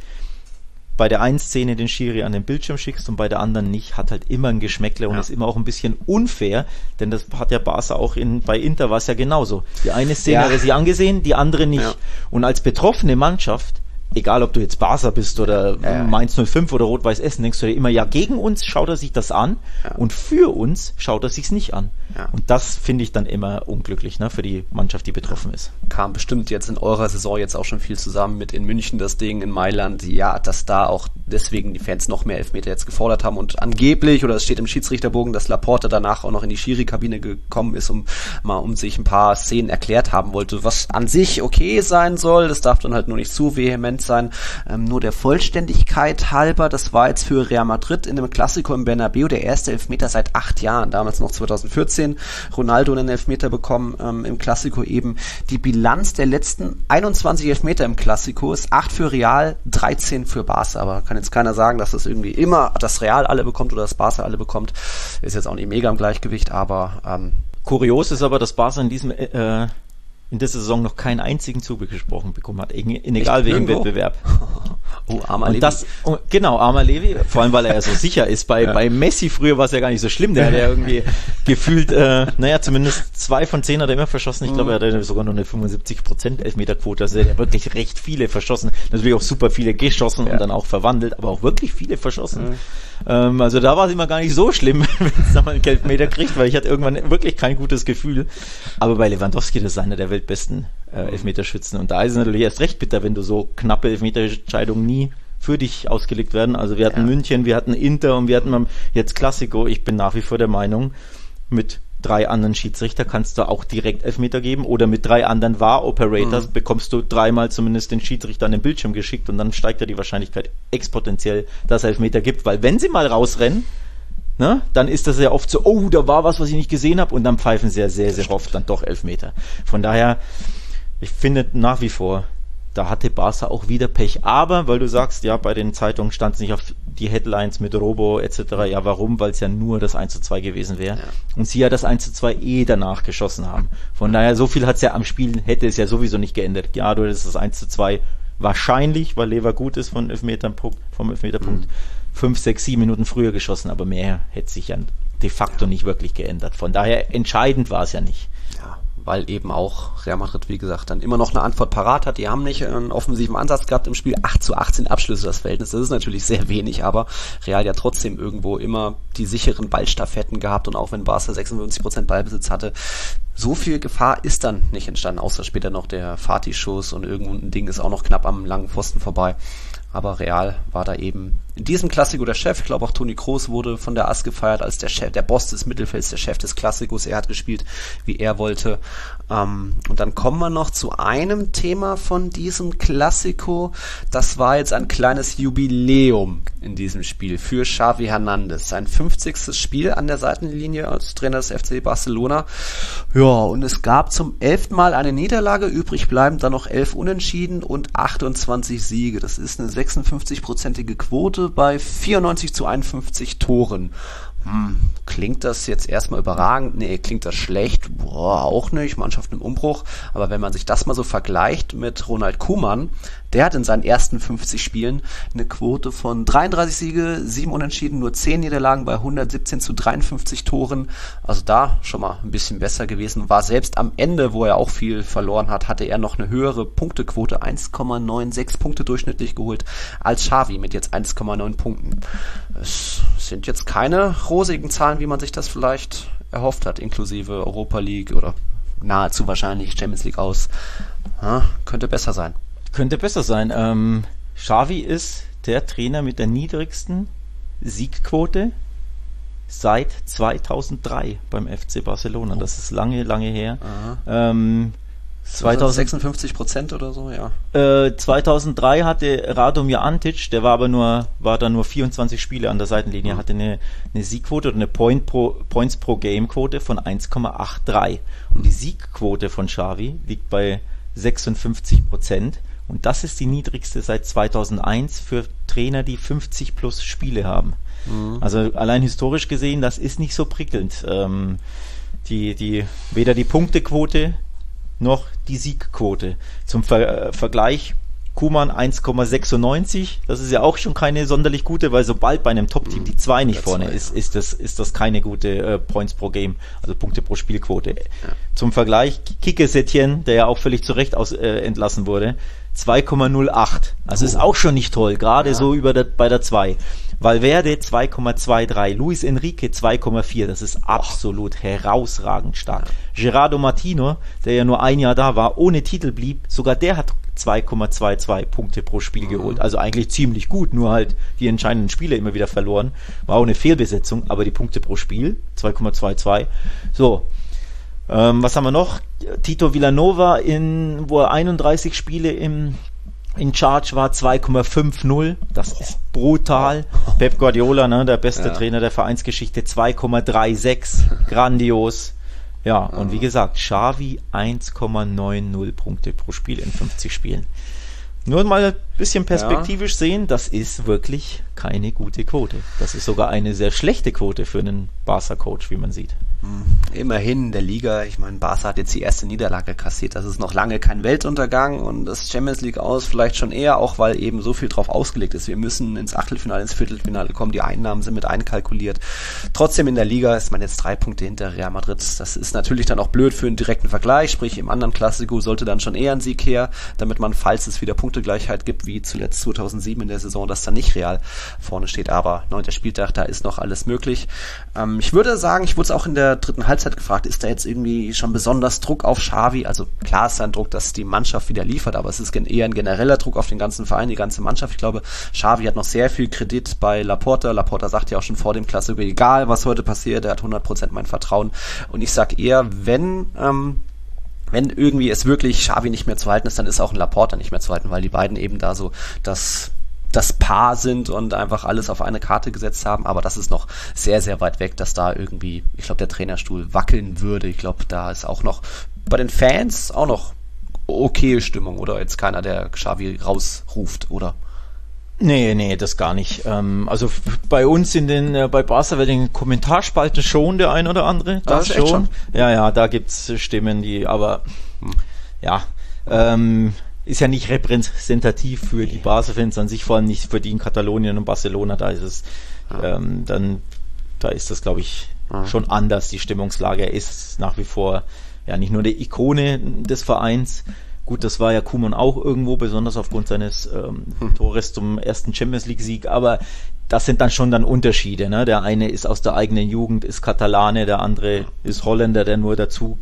bei der einen Szene den Schiri an den Bildschirm schickst und bei der anderen nicht, hat halt immer ein Geschmäckle und ja. ist immer auch ein bisschen unfair, denn das hat ja Barca auch in, bei Inter war es ja genauso. Die eine Szene ja. hat er sich angesehen, die andere nicht. Ja. Und als betroffene Mannschaft, egal ob du jetzt Barca bist oder ja, ja. Mainz null fünf oder Rot-Weiß Essen, denkst du dir immer, ja, gegen uns schaut er sich das an ja. und für uns schaut er sich's nicht an. Ja. Und das finde ich dann immer unglücklich, ne, für die Mannschaft, die betroffen ist. Kam bestimmt jetzt in eurer Saison jetzt auch schon viel zusammen mit in München das Ding, in Mailand, ja, dass da auch deswegen die Fans noch mehr Elfmeter jetzt gefordert haben, und angeblich, oder es steht im Schiedsrichterbogen, dass Laporte danach auch noch in die Schiri-Kabine gekommen ist, um mal um sich ein paar Szenen erklärt haben wollte, was an sich okay sein soll, das darf dann halt nur nicht zu vehement erwähnt sein. Ähm, nur der Vollständigkeit halber, das war jetzt für Real Madrid in dem Klassiko im Bernabeu der erste Elfmeter seit acht Jahren, damals noch zweitausendvierzehn. Ronaldo einen Elfmeter bekommen ähm, im Klassiko eben. Die Bilanz der letzten einundzwanzig Elfmeter im Klassiko ist acht für Real, dreizehn für Barca. Aber kann jetzt keiner sagen, dass das irgendwie immer das Real alle bekommt oder das Barca alle bekommt. Ist jetzt auch nicht mega im Gleichgewicht, aber ähm, kurios ist aber, dass Barca in diesem äh, in dieser Saison noch keinen einzigen zugesprochen bekommen hat, in, in egal welchem Wettbewerb. Oh, armer und Levi. Das, oh, genau, armer Levi, vor allem, weil er ja so sicher ist. Bei, ja. bei Messi früher war es ja gar nicht so schlimm, der hat ja irgendwie gefühlt, äh, naja, zumindest zwei von zehn hat er immer verschossen. Ich glaube, er hatte sogar nur eine fünfundsiebzig Prozent Elfmeterquote, also er hat ja wirklich recht viele verschossen. Natürlich auch super viele geschossen ja. und dann auch verwandelt, aber auch wirklich viele verschossen. Mhm. Ähm, also da war es immer gar nicht so schlimm, wenn es da mal einen Elfmeter kriegt, weil ich hatte irgendwann wirklich kein gutes Gefühl. Aber bei Lewandowski, das ist einer der weltbesten äh, Elfmeterschützen. Und da ist es natürlich erst recht bitter, wenn du so knappe Elfmeterentscheidungen nie für dich ausgelegt werden. Also wir hatten ja. München, wir hatten Inter und wir hatten jetzt Klassiko. Ich bin nach wie vor der Meinung, mit drei anderen Schiedsrichter kannst du auch direkt Elfmeter geben oder mit drei anderen V A R-Operators mhm. bekommst du dreimal zumindest den Schiedsrichter an den Bildschirm geschickt und dann steigt ja die Wahrscheinlichkeit exponentiell, dass es Elfmeter gibt, weil wenn sie mal rausrennen, ne, dann ist das ja oft so, oh, da war was, was ich nicht gesehen habe und dann pfeifen sie ja sehr, sehr oft dann doch Elfmeter. Von daher, ich finde nach wie vor, da hatte Barca auch wieder Pech. Aber, weil du sagst, ja, bei den Zeitungen stand es nicht auf die Headlines mit Robo et cetera. Ja, warum? Weil es ja nur das eins zu zwei gewesen wäre. Ja. Und sie ja das eins zu zwei eh danach geschossen haben. Von daher, so viel hat es ja am Spiel, hätte es ja sowieso nicht geändert. Ja, du hättest das eins zu zwei wahrscheinlich, weil Lever gut ist von Elfmeterpunkt, vom Elfmeterpunkt, mhm. fünf, sechs, sieben Minuten früher geschossen. Aber mehr hätte sich ja de facto nicht wirklich geändert. Von daher, entscheidend war es ja nicht. Ja. Weil eben auch Real Madrid, wie gesagt, dann immer noch eine Antwort parat hat. Die haben nicht einen offensiven Ansatz gehabt im Spiel. acht zu achtzehn Abschlüsse das Verhältnis. Das ist natürlich sehr wenig, aber Real ja trotzdem irgendwo immer die sicheren Ballstaffetten gehabt und auch wenn Barca sechsundfünfzig Prozent Ballbesitz hatte, so viel Gefahr ist dann nicht entstanden, außer später noch der Fati-Schuss und irgendwo ein Ding ist auch noch knapp am langen Pfosten vorbei. Aber Real war da eben in diesem Klassiko der Chef. Ich glaube auch Toni Kroos wurde von der A S gefeiert als der Chef, der Boss des Mittelfelds, der Chef des Klassikos. Er hat gespielt, wie er wollte. Ähm, und dann kommen wir noch zu einem Thema von diesem Klassiko. Das war jetzt ein kleines Jubiläum in diesem Spiel für Xavi Hernandez. Sein fünfzigstes Spiel an der Seitenlinie als Trainer des F C Barcelona. Ja, und es gab zum elften Mal eine Niederlage. Übrig bleiben dann noch elf Unentschieden und achtundzwanzig Siege. Das ist eine sechsundfünfzig-prozentige Quote bei vierundneunzig zu einundfünfzig Toren. Hm, klingt das jetzt erstmal überragend? Nee, klingt das schlecht? Boah, auch nicht. Mannschaft im Umbruch. Aber wenn man sich das mal so vergleicht mit Ronald Koeman, der hat in seinen ersten fünfzig Spielen eine Quote von dreiunddreißig Siege, sieben Unentschieden, nur zehn Niederlagen bei hundertsiebzehn zu dreiundfünfzig Toren. Also da schon mal ein bisschen besser gewesen. War selbst am Ende, wo er auch viel verloren hat, hatte er noch eine höhere Punktequote, eins Komma sechsundneunzig Punkte durchschnittlich geholt, als Xavi mit jetzt eins Komma neun Punkten. Es sind jetzt keine rosigen Zahlen, wie man sich das vielleicht erhofft hat, inklusive Europa League oder nahezu wahrscheinlich Champions League aus. Ja, könnte besser sein. Könnte besser sein. Ähm, Xavi ist der Trainer mit der niedrigsten Siegquote seit zweitausenddrei beim F C Barcelona. Das ist lange, lange her. Ähm, sechsundfünfzig Prozent oder so, ja. Äh, zweitausenddrei hatte Radomir Antic, der war aber nur, war da nur vierundzwanzig Spiele an der Seitenlinie, mhm. hatte eine, eine Siegquote oder eine Point pro, Points pro Game Quote von eins Komma dreiundachtzig. Und die Siegquote von Xavi liegt bei sechsundfünfzig Prozent. Und das ist die niedrigste seit zweitausendeins für Trainer, die fünfzig plus Spiele haben. Mhm. Also allein historisch gesehen, das ist nicht so prickelnd. Ähm, die, die, weder die Punktequote noch die Siegquote. Zum Ver- äh, Vergleich, Koeman eins Komma sechsundneunzig, das ist ja auch schon keine sonderlich gute, weil sobald bei einem Top-Team die zwei nicht vorne zwei, ist, ist das, ist das keine gute äh, Points pro Game, also Punkte pro Spielquote. Ja. Zum Vergleich, Quique Setién, der ja auch völlig zu Recht aus, äh, entlassen wurde, zwei Komma null acht. Also oh. ist auch schon nicht toll, gerade ja. so über der, bei der zwei. Valverde zwei Komma dreiundzwanzig, Luis Enrique zwei Komma vier, das ist absolut oh. herausragend stark. Ja. Gerardo Martino, der ja nur ein Jahr da war, ohne Titel blieb, sogar der hat zwei Komma zweiundzwanzig Punkte pro Spiel mhm. geholt. Also eigentlich ziemlich gut, nur halt die entscheidenden Spiele immer wieder verloren. War auch eine Fehlbesetzung, aber die Punkte pro Spiel, zwei Komma zweiundzwanzig. So, ähm, was haben wir noch? Tito Villanova, in, wo er einunddreißig Spiele im in Charge war zwei Komma fünfzig, das ist brutal. Pep Guardiola, ne, der beste ja. Trainer der Vereinsgeschichte, zwei Komma sechsunddreißig, grandios. Ja, und wie gesagt, Xavi eins Komma neunzig Punkte pro Spiel in fünfzig Spielen. Nur mal ein bisschen perspektivisch ja. sehen, das ist wirklich keine gute Quote. Das ist sogar eine sehr schlechte Quote für einen Barca-Coach, wie man sieht. Immerhin in der Liga, ich meine, Barca hat jetzt die erste Niederlage kassiert, das ist noch lange kein Weltuntergang und das Champions League aus vielleicht schon eher, auch weil eben so viel drauf ausgelegt ist. Wir müssen ins Achtelfinale, ins Viertelfinale kommen, die Einnahmen sind mit einkalkuliert. Trotzdem in der Liga ist man jetzt drei Punkte hinter Real Madrid. Das ist natürlich dann auch blöd für einen direkten Vergleich, sprich im anderen Klassiko sollte dann schon eher ein Sieg her, damit man, falls es wieder Punktegleichheit gibt, wie zuletzt zweitausendsieben in der Saison, dass dann nicht Real vorne steht. Aber neunter Spieltag, da ist noch alles möglich. Ähm, ich würde sagen, ich wurde es auch in der dritten Halbzeit gefragt, ist da jetzt irgendwie schon besonders Druck auf Xavi? Also klar ist ein Druck, dass die Mannschaft wieder liefert, aber es ist eher ein genereller Druck auf den ganzen Verein, die ganze Mannschaft. Ich glaube, Xavi hat noch sehr viel Kredit bei Laporta. Laporta sagt ja auch schon vor dem Klassiker, egal was heute passiert, er hat hundert Prozent mein Vertrauen. Und ich sag eher, wenn ähm, wenn irgendwie es wirklich Xavi nicht mehr zu halten ist, dann ist auch ein Laporta nicht mehr zu halten, weil die beiden eben da so das das Paar sind und einfach alles auf eine Karte gesetzt haben, aber das ist noch sehr, sehr weit weg, dass da irgendwie, ich glaube, der Trainerstuhl wackeln würde. Ich glaube, da ist auch noch bei den Fans auch noch okay Stimmung, oder jetzt keiner, der Xavi rausruft, oder? Nee, nee, das gar nicht. Ähm, also f- bei uns in den, äh, bei Barca, bei den Kommentarspalten schon der ein oder andere. Das, das schon. schon. Ja, ja, da gibt's Stimmen, die, aber, hm. ja, ähm, ist ja nicht repräsentativ für die Barca-Fans an sich, vor allem nicht für die in Katalonien und Barcelona, da ist es, ja. ähm, dann, da ist das, glaube ich, ja. schon anders, die Stimmungslage. Er ist nach wie vor, ja, nicht nur die Ikone des Vereins. Gut, das war ja Koeman auch irgendwo, besonders aufgrund seines ähm, hm. Tores zum ersten Champions-League-Sieg, aber das sind dann schon dann Unterschiede, ne? Der eine ist aus der eigenen Jugend, ist Katalane, der andere ist Holländer, der nur dazu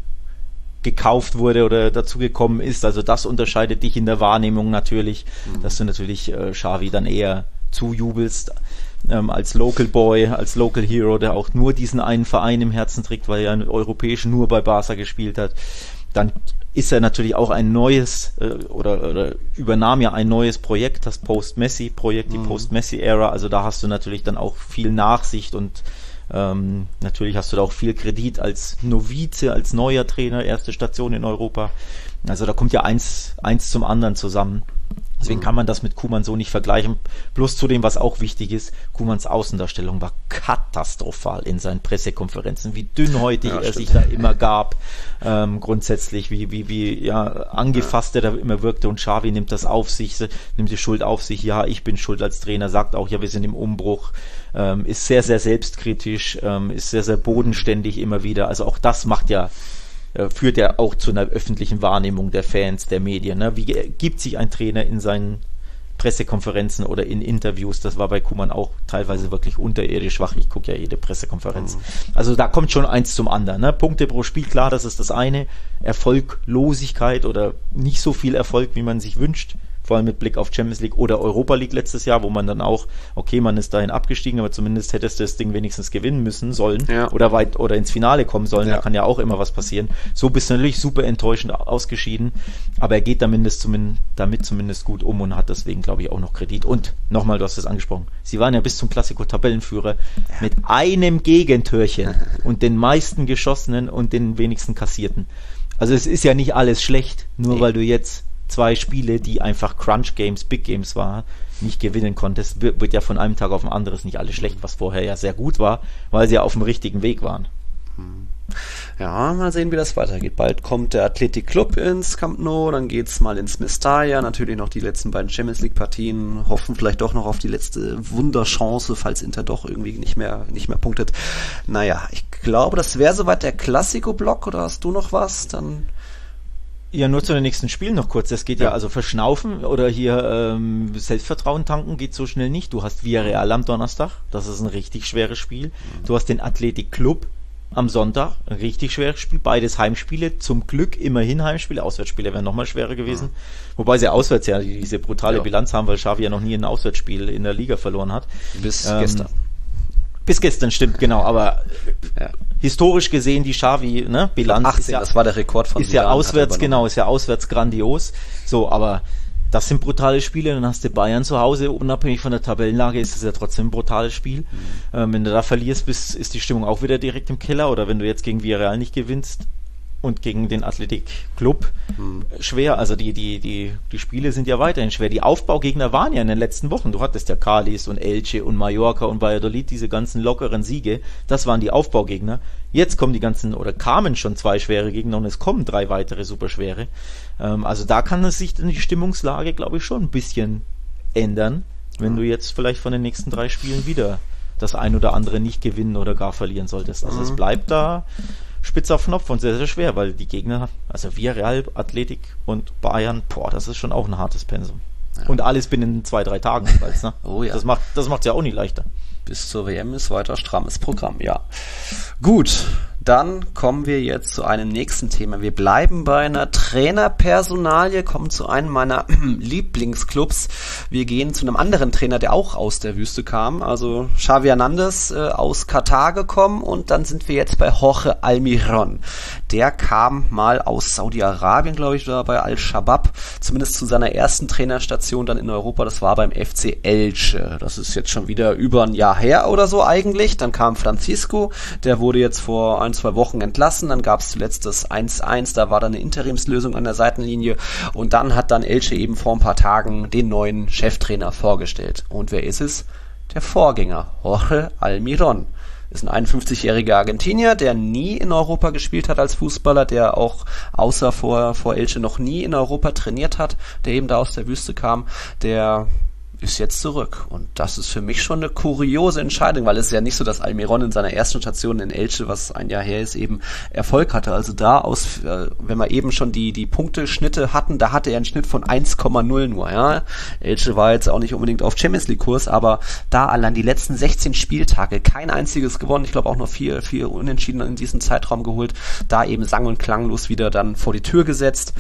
gekauft wurde oder dazugekommen ist, also das unterscheidet dich in der Wahrnehmung natürlich, mhm. dass du natürlich äh, Xavi dann eher zujubelst ähm, als Local Boy, als Local Hero, der auch nur diesen einen Verein im Herzen trägt, weil er europäisch nur bei Barca gespielt hat. Dann ist er natürlich auch ein neues äh, oder, oder übernahm ja ein neues Projekt, das Post-Messi-Projekt, die mhm. Post-Messi-Ära, also da hast du natürlich dann auch viel Nachsicht und Ähm, natürlich hast du da auch viel Kredit als Novize, als neuer Trainer, erste Station in Europa. Also da kommt ja eins, eins zum anderen zusammen. Deswegen kann man das mit Koeman so nicht vergleichen. Plus zu dem, was auch wichtig ist, Koemans Außendarstellung war katastrophal in seinen Pressekonferenzen, wie dünnhäutig ja, er sich da immer gab, ähm, grundsätzlich, wie, wie, wie, ja, angefasst ja. er da immer wirkte, und Xavi nimmt das auf sich, nimmt die Schuld auf sich, ja, ich bin schuld als Trainer, sagt auch, ja, wir sind im Umbruch, ähm, ist sehr, sehr selbstkritisch, ähm, ist sehr, sehr bodenständig immer wieder, also auch das macht ja, führt ja auch zu einer öffentlichen Wahrnehmung der Fans, der Medien. Ne? Wie gibt sich ein Trainer in seinen Pressekonferenzen oder in Interviews? Das war bei Koeman auch teilweise wirklich unterirdisch schwach. Ich gucke ja jede Pressekonferenz. Mhm. Also da kommt schon eins zum anderen. Ne? Punkte pro Spiel, klar, das ist das eine. Erfolglosigkeit oder nicht so viel Erfolg, wie man sich wünscht, vor allem mit Blick auf Champions League oder Europa League letztes Jahr, wo man dann auch, okay, man ist dahin abgestiegen, aber zumindest hättest du das Ding wenigstens gewinnen müssen sollen ja. oder weit oder ins Finale kommen sollen, ja. Da kann ja auch immer was passieren. So bist du natürlich super enttäuschend ausgeschieden, aber er geht damit zumindest, damit zumindest gut um und hat deswegen, glaube ich, auch noch Kredit. Und nochmal, du hast es angesprochen, sie waren ja bis zum Klassiko Tabellenführer ja. mit einem Gegentörchen und den meisten geschossenen und den wenigsten kassierten. Also es ist ja nicht alles schlecht, nur nee. weil du jetzt zwei Spiele, die einfach Crunch Games, Big Games waren, nicht gewinnen konntest, wird ja von einem Tag auf den anderen nicht alles schlecht, was vorher ja sehr gut war, weil sie ja auf dem richtigen Weg waren. Ja, mal sehen, wie das weitergeht. Bald kommt der Athletic Club ins Camp Nou, dann geht's mal ins Mestalla, natürlich noch die letzten beiden Champions League Partien, hoffen vielleicht doch noch auf die letzte Wunderchance, falls Inter doch irgendwie nicht mehr nicht mehr punktet. Naja, ich glaube, das wäre soweit der Klassiko-Block, oder hast du noch was? Dann ja, nur zu den nächsten Spielen noch kurz. Das geht ja, ja also verschnaufen oder hier ähm, Selbstvertrauen tanken geht so schnell nicht. Du hast Villarreal am Donnerstag, das ist ein richtig schweres Spiel. Du hast den Athletic Club am Sonntag, ein richtig schweres Spiel. Beides Heimspiele, zum Glück immerhin Heimspiele. Auswärtsspiele wären nochmal schwerer gewesen. Ja. Wobei sie auswärts ja diese brutale ja. Bilanz haben, weil Xavi ja noch nie ein Auswärtsspiel in der Liga verloren hat. Bis ähm, gestern. Bis gestern, stimmt, genau, aber ja. historisch gesehen die Xavi, ne, Bilanz achtzehn, ist ja, das war der Rekord von ist ja auswärts, genau, ist ja auswärts grandios, so, aber das sind brutale Spiele. Dann hast du Bayern zu Hause, unabhängig von der Tabellenlage ist es ja trotzdem ein brutales Spiel. Mhm. Ähm, wenn du da verlierst, bist, ist die Stimmung auch wieder direkt im Keller. Oder wenn du jetzt gegen Villarreal nicht gewinnst und gegen den Athletic Club mhm. schwer. Also die, die, die, die Spiele sind ja weiterhin schwer. Die Aufbaugegner waren ja in den letzten Wochen. Du hattest ja Cádiz und Elche und Mallorca und Valladolid, diese ganzen lockeren Siege. Das waren die Aufbaugegner. Jetzt kommen die ganzen, oder kamen schon zwei schwere Gegner und es kommen drei weitere superschwere. Ähm, also da kann es sich die Stimmungslage, glaube ich, schon ein bisschen ändern, wenn du jetzt vielleicht von den nächsten drei Spielen wieder das ein oder andere nicht gewinnen oder gar verlieren solltest. Also mhm. es bleibt da spitz auf Knopf und sehr, sehr schwer, weil die Gegner, also Villarreal, Athletic und Bayern, boah, das ist schon auch ein hartes Pensum. Ja. Und alles binnen zwei, drei Tagen. Jeweils, ne? Oh ja. Das macht das macht's ja auch nicht leichter. Bis zur W M ist weiter strammes Programm, ja. Gut, dann kommen wir jetzt zu einem nächsten Thema. Wir bleiben bei einer Trainerpersonalie, kommen zu einem meiner Lieblingsclubs. Wir gehen zu einem anderen Trainer, der auch aus der Wüste kam, also Xavi Hernandez äh, aus Katar gekommen, und dann sind wir jetzt bei Jorge Almiron. Der kam mal aus Saudi-Arabien, glaube ich, oder bei Al-Shabaab, zumindest zu seiner ersten Trainerstation dann in Europa, das war beim F C Elche. Das ist jetzt schon wieder über ein Jahr her oder so eigentlich. Dann kam Francisco, der wurde jetzt vor ein, zwei Wochen entlassen. Dann gab es zuletzt das eins eins, da war dann eine Interimslösung an der Seitenlinie, und dann hat dann Elche eben vor ein paar Tagen den neuen Cheftrainer vorgestellt. Und wer ist es? Der Vorgänger, Jorge Almiron. Ist ein einundfünfzigjähriger Argentinier, der nie in Europa gespielt hat als Fußballer, der auch außer vor, vor Elche noch nie in Europa trainiert hat, der eben da aus der Wüste kam, der ist jetzt zurück. Und das ist für mich schon eine kuriose Entscheidung, weil es ist ja nicht so, dass Almiron in seiner ersten Station in Elche, was ein Jahr her ist, eben Erfolg hatte. Also da aus, wenn wir eben schon die, die Punkteschnitte hatten, da hatte er einen Schnitt von eins Komma null nur, ja. Elche war jetzt auch nicht unbedingt auf Champions League Kurs, aber da allein die letzten sechzehn Spieltage kein einziges gewonnen. Ich glaube auch nur vier, vier Unentschieden in diesem Zeitraum geholt. Da eben sang- und klanglos wieder dann vor die Tür gesetzt.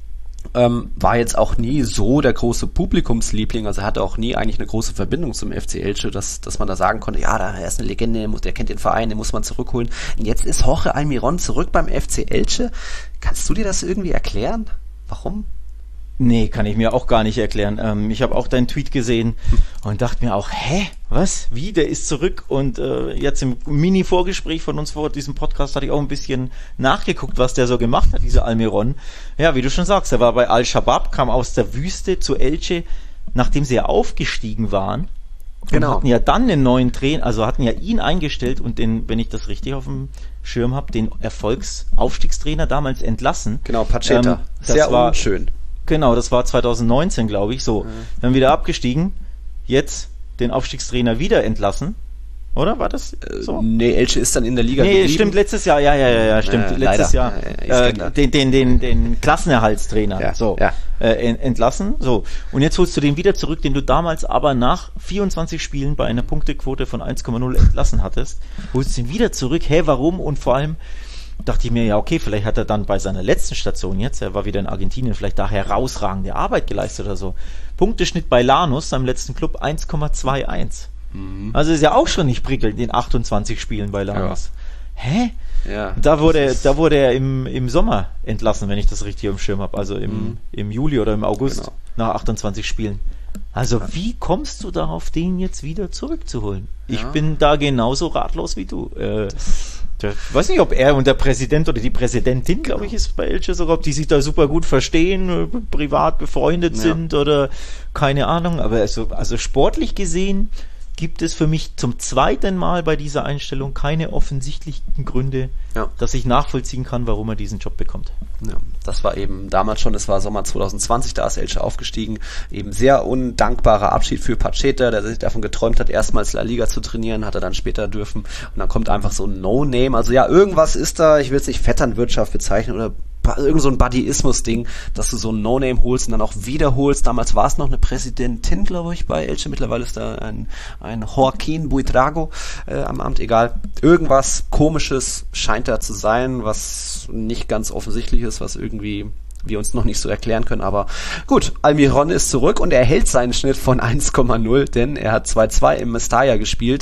Ähm, war jetzt auch nie so der große Publikumsliebling, also er hatte auch nie eigentlich eine große Verbindung zum F C Elche, dass, dass man da sagen konnte, ja, da er ist eine Legende, der kennt den Verein, den muss man zurückholen. Und jetzt ist Jorge Almiron zurück beim F C Elche. Kannst du dir das irgendwie erklären? Warum? Nee, kann ich mir auch gar nicht erklären. Ähm, ich habe auch deinen Tweet gesehen und dachte mir auch, hä, was, wie, der ist zurück? Und äh, jetzt im Mini-Vorgespräch von uns vor diesem Podcast hatte ich auch ein bisschen nachgeguckt, was der so gemacht hat, dieser Almiron. Ja, wie du schon sagst, er war bei Al-Shabaab, kam aus der Wüste zu Elche, nachdem sie ja aufgestiegen waren. Genau. Und hatten ja dann den neuen Trainer, also hatten ja ihn eingestellt und den, wenn ich das richtig auf dem Schirm habe, den Erfolgsaufstiegstrainer damals entlassen. Genau, Pacheta. Ähm, Sehr war, unschön. Genau, das war zwanzig neunzehn, glaube ich, so. Mhm. Dann wieder abgestiegen, jetzt den Aufstiegstrainer wieder entlassen, oder? War das so? Äh, nee, Elche ist dann in der Liga Nee, geblieben. Stimmt, letztes Jahr, ja, ja, ja, ja stimmt, äh, letztes Jahr äh, den, den, den, den Klassenerhaltstrainer, ja, so, ja. Äh, entlassen, so. Und jetzt holst du den wieder zurück, den du damals aber nach vierundzwanzig Spielen bei einer Punktequote von eins Komma null entlassen hattest, holst ihn wieder zurück, hä, warum? Und vor allem dachte ich mir, ja okay, vielleicht hat er dann bei seiner letzten Station jetzt, er war wieder in Argentinien, vielleicht da herausragende Arbeit geleistet oder so. Punkteschnitt bei Lanús, seinem letzten Club, eins Komma einundzwanzig. Mhm. Also ist ja auch schon nicht prickelnd in achtundzwanzig Spielen bei Lanús. Ja. Hä? Ja, da wurde, da wurde er im, im Sommer entlassen, wenn ich das richtig im Schirm habe, also im, mhm. im Juli oder im August, genau. Nach achtundzwanzig Spielen. Also wie kommst du darauf, den jetzt wieder zurückzuholen? Ja. Ich bin da genauso ratlos wie du. Äh, Ich weiß nicht, ob er und der Präsident oder die Präsidentin, glaube ich, ist bei Elche sogar, ob die sich da super gut verstehen, privat befreundet ja. sind oder keine Ahnung. Aber also, also sportlich gesehen gibt es für mich zum zweiten Mal bei dieser Einstellung keine offensichtlichen Gründe, ja. dass ich nachvollziehen kann, warum er diesen Job bekommt. Ja, das war eben damals schon, das war Sommer zwanzig zwanzig, da ist Elche aufgestiegen. Eben sehr undankbarer Abschied für Pacheta, der sich davon geträumt hat, erstmals La Liga zu trainieren, hat er dann später dürfen. Und dann kommt einfach so ein No-Name. Also ja, irgendwas ist da, ich will es nicht Vetternwirtschaft bezeichnen oder irgend so ein Buddyismus-Ding, dass du so ein No-Name holst und dann auch wiederholst. Damals war es noch eine Präsidentin, glaube ich, bei Elche. Mittlerweile ist da ein, ein Joaquín Buitrago äh, am Amt. Egal. Irgendwas Komisches scheint da zu sein, was nicht ganz offensichtlich ist, was irgendwie wir uns noch nicht so erklären können, aber gut, Almiron ist zurück und er hält seinen Schnitt von eins Komma null, denn er hat zwei zwei im Mestalla gespielt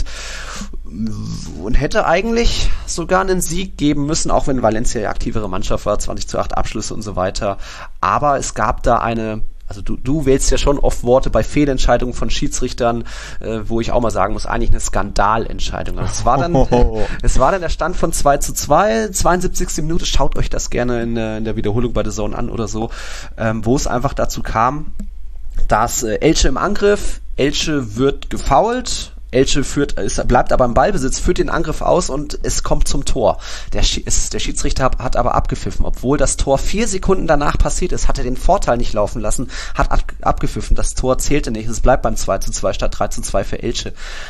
und hätte eigentlich sogar einen Sieg geben müssen, auch wenn Valencia ja aktivere Mannschaft war, zwanzig zu acht Abschlüsse und so weiter, aber es gab da eine also du, du wählst ja schon oft Worte bei Fehlentscheidungen von Schiedsrichtern, äh, wo ich auch mal sagen muss, eigentlich eine Skandalentscheidung. Also es war dann, oh. es war dann der Stand von zwei zu zwei, zweiundsiebzigste Minute, schaut euch das gerne in, in der Wiederholung bei The Zone an oder so, ähm, wo es einfach dazu kam, dass äh, Elche im Angriff, Elche wird gefoult, Elche führt, ist, bleibt aber im Ballbesitz, führt den Angriff aus und es kommt zum Tor. Der, ist, der Schiedsrichter hat, hat aber abgepfiffen. Obwohl das Tor vier Sekunden danach passiert ist, hat er den Vorteil nicht laufen lassen, hat ab, abgepfiffen. Das Tor zählte nicht. Es bleibt beim zwei zu zwei statt drei zu zwei für Elche.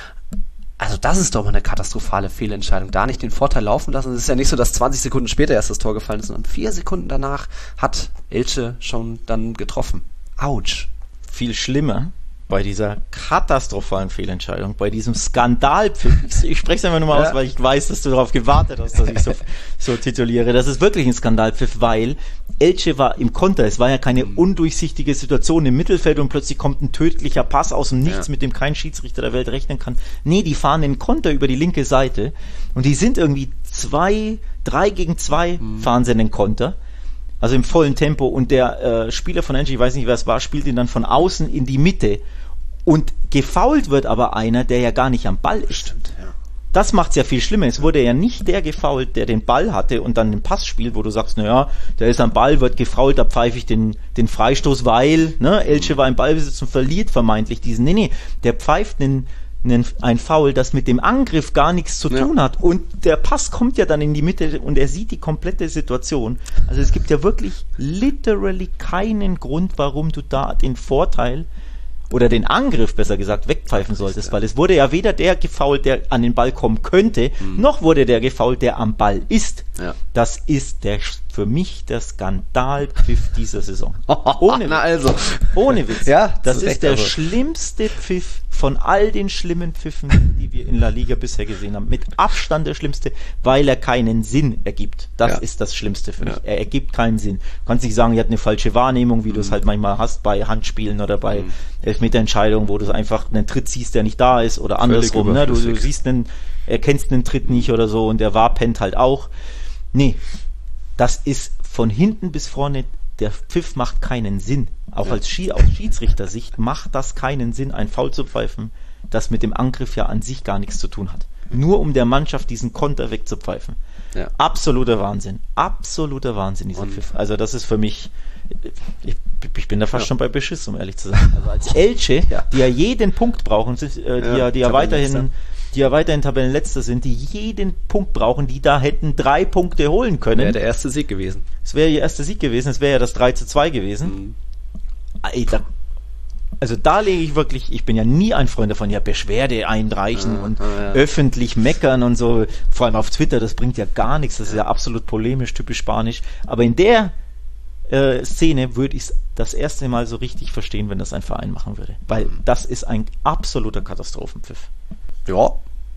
Also das ist doch mal eine katastrophale Fehlentscheidung. Da nicht den Vorteil laufen lassen. Es ist ja nicht so, dass zwanzig Sekunden später erst das Tor gefallen ist, sondern vier Sekunden danach hat Elche schon dann getroffen. Autsch. Viel schlimmer bei dieser katastrophalen Fehlentscheidung, bei diesem Skandalpfiff, ich, ich spreche es einfach nur mal ja. aus, weil ich weiß, dass du darauf gewartet hast, dass ich so, so tituliere. Das ist wirklich ein Skandalpfiff, weil Elche war im Konter, es war ja keine undurchsichtige Situation im Mittelfeld und plötzlich kommt ein tödlicher Pass aus dem Nichts, ja. mit dem kein Schiedsrichter der Welt rechnen kann. Nee, die fahren den Konter über die linke Seite und die sind irgendwie zwei, drei gegen zwei mhm. fahren sie in den Konter. Also im vollen Tempo und der äh, Spieler von Elche, ich weiß nicht, wer es war, spielt ihn dann von außen in die Mitte und gefoult wird aber einer, der ja gar nicht am Ball ist. Stimmt, ja. Das macht's ja viel schlimmer. Es wurde ja nicht der gefoult, der den Ball hatte und dann den Pass spielt, wo du sagst, naja, der ist am Ball, wird gefoult, da pfeife ich den, den Freistoß, weil ne, Elche war im Ballbesitz und verliert vermeintlich diesen. Nee, nee, der pfeift den ein Foul, das mit dem Angriff gar nichts zu tun ja. hat. Und der Pass kommt ja dann in die Mitte und er sieht die komplette Situation. Also es gibt ja wirklich literally keinen Grund, warum du da den Vorteil oder den Angriff, besser gesagt, wegpfeifen solltest, weil es wurde ja weder der gefoult, der an den Ball kommen könnte, mhm. noch wurde der gefoult, der am Ball ist. Ja. Das ist der für mich der Skandalpfiff dieser Saison. Ohne Na also. Ohne Witz. Ja, das ist der also. schlimmste Pfiff von all den schlimmen Pfiffen, die wir in La Liga bisher gesehen haben. Mit Abstand der schlimmste, weil er keinen Sinn ergibt. Das ja. ist das Schlimmste für mich. Ja. Er ergibt keinen Sinn. Du kannst nicht sagen, er hat eine falsche Wahrnehmung, wie mhm. du es halt manchmal hast bei Handspielen oder bei mhm. Elfmeterentscheidungen, wo du einfach einen Tritt siehst, der nicht da ist oder andersrum. Ne? Du, du siehst einen, erkennst einen Tritt nicht oder so und der V A R pennt halt auch. Nee, das ist von hinten bis vorne, der Pfiff macht keinen Sinn. Auch ja. als Schie- aus Schiedsrichtersicht macht das keinen Sinn, ein Foul zu pfeifen, das mit dem Angriff ja an sich gar nichts zu tun hat. Nur um der Mannschaft diesen Konter wegzupfeifen. Ja. Absoluter Wahnsinn. Absoluter Wahnsinn, dieser Und Pfiff. Also das ist für mich, ich, ich bin da fast ja. schon bei Beschiss, um ehrlich zu sein. Also als Elche, ja. die ja jeden Punkt brauchen, die ja, ja, die ja weiterhin... die ja weiterhin Tabellenletzter sind, die jeden Punkt brauchen, die da hätten drei Punkte holen können. Wäre der erste Sieg gewesen. Es wäre ihr erster Sieg gewesen, es wäre ja das drei zu zwei gewesen. Mhm. Alter, also da lege ich wirklich, ich bin ja nie ein Freund davon, ja Beschwerde einreichen ja, und ja. öffentlich meckern und so, vor allem auf Twitter, das bringt ja gar nichts, das ist ja absolut polemisch, typisch spanisch, aber in der äh, Szene würde ich es das erste Mal so richtig verstehen, wenn das ein Verein machen würde, weil das ist ein absoluter Katastrophenpfiff. Ja,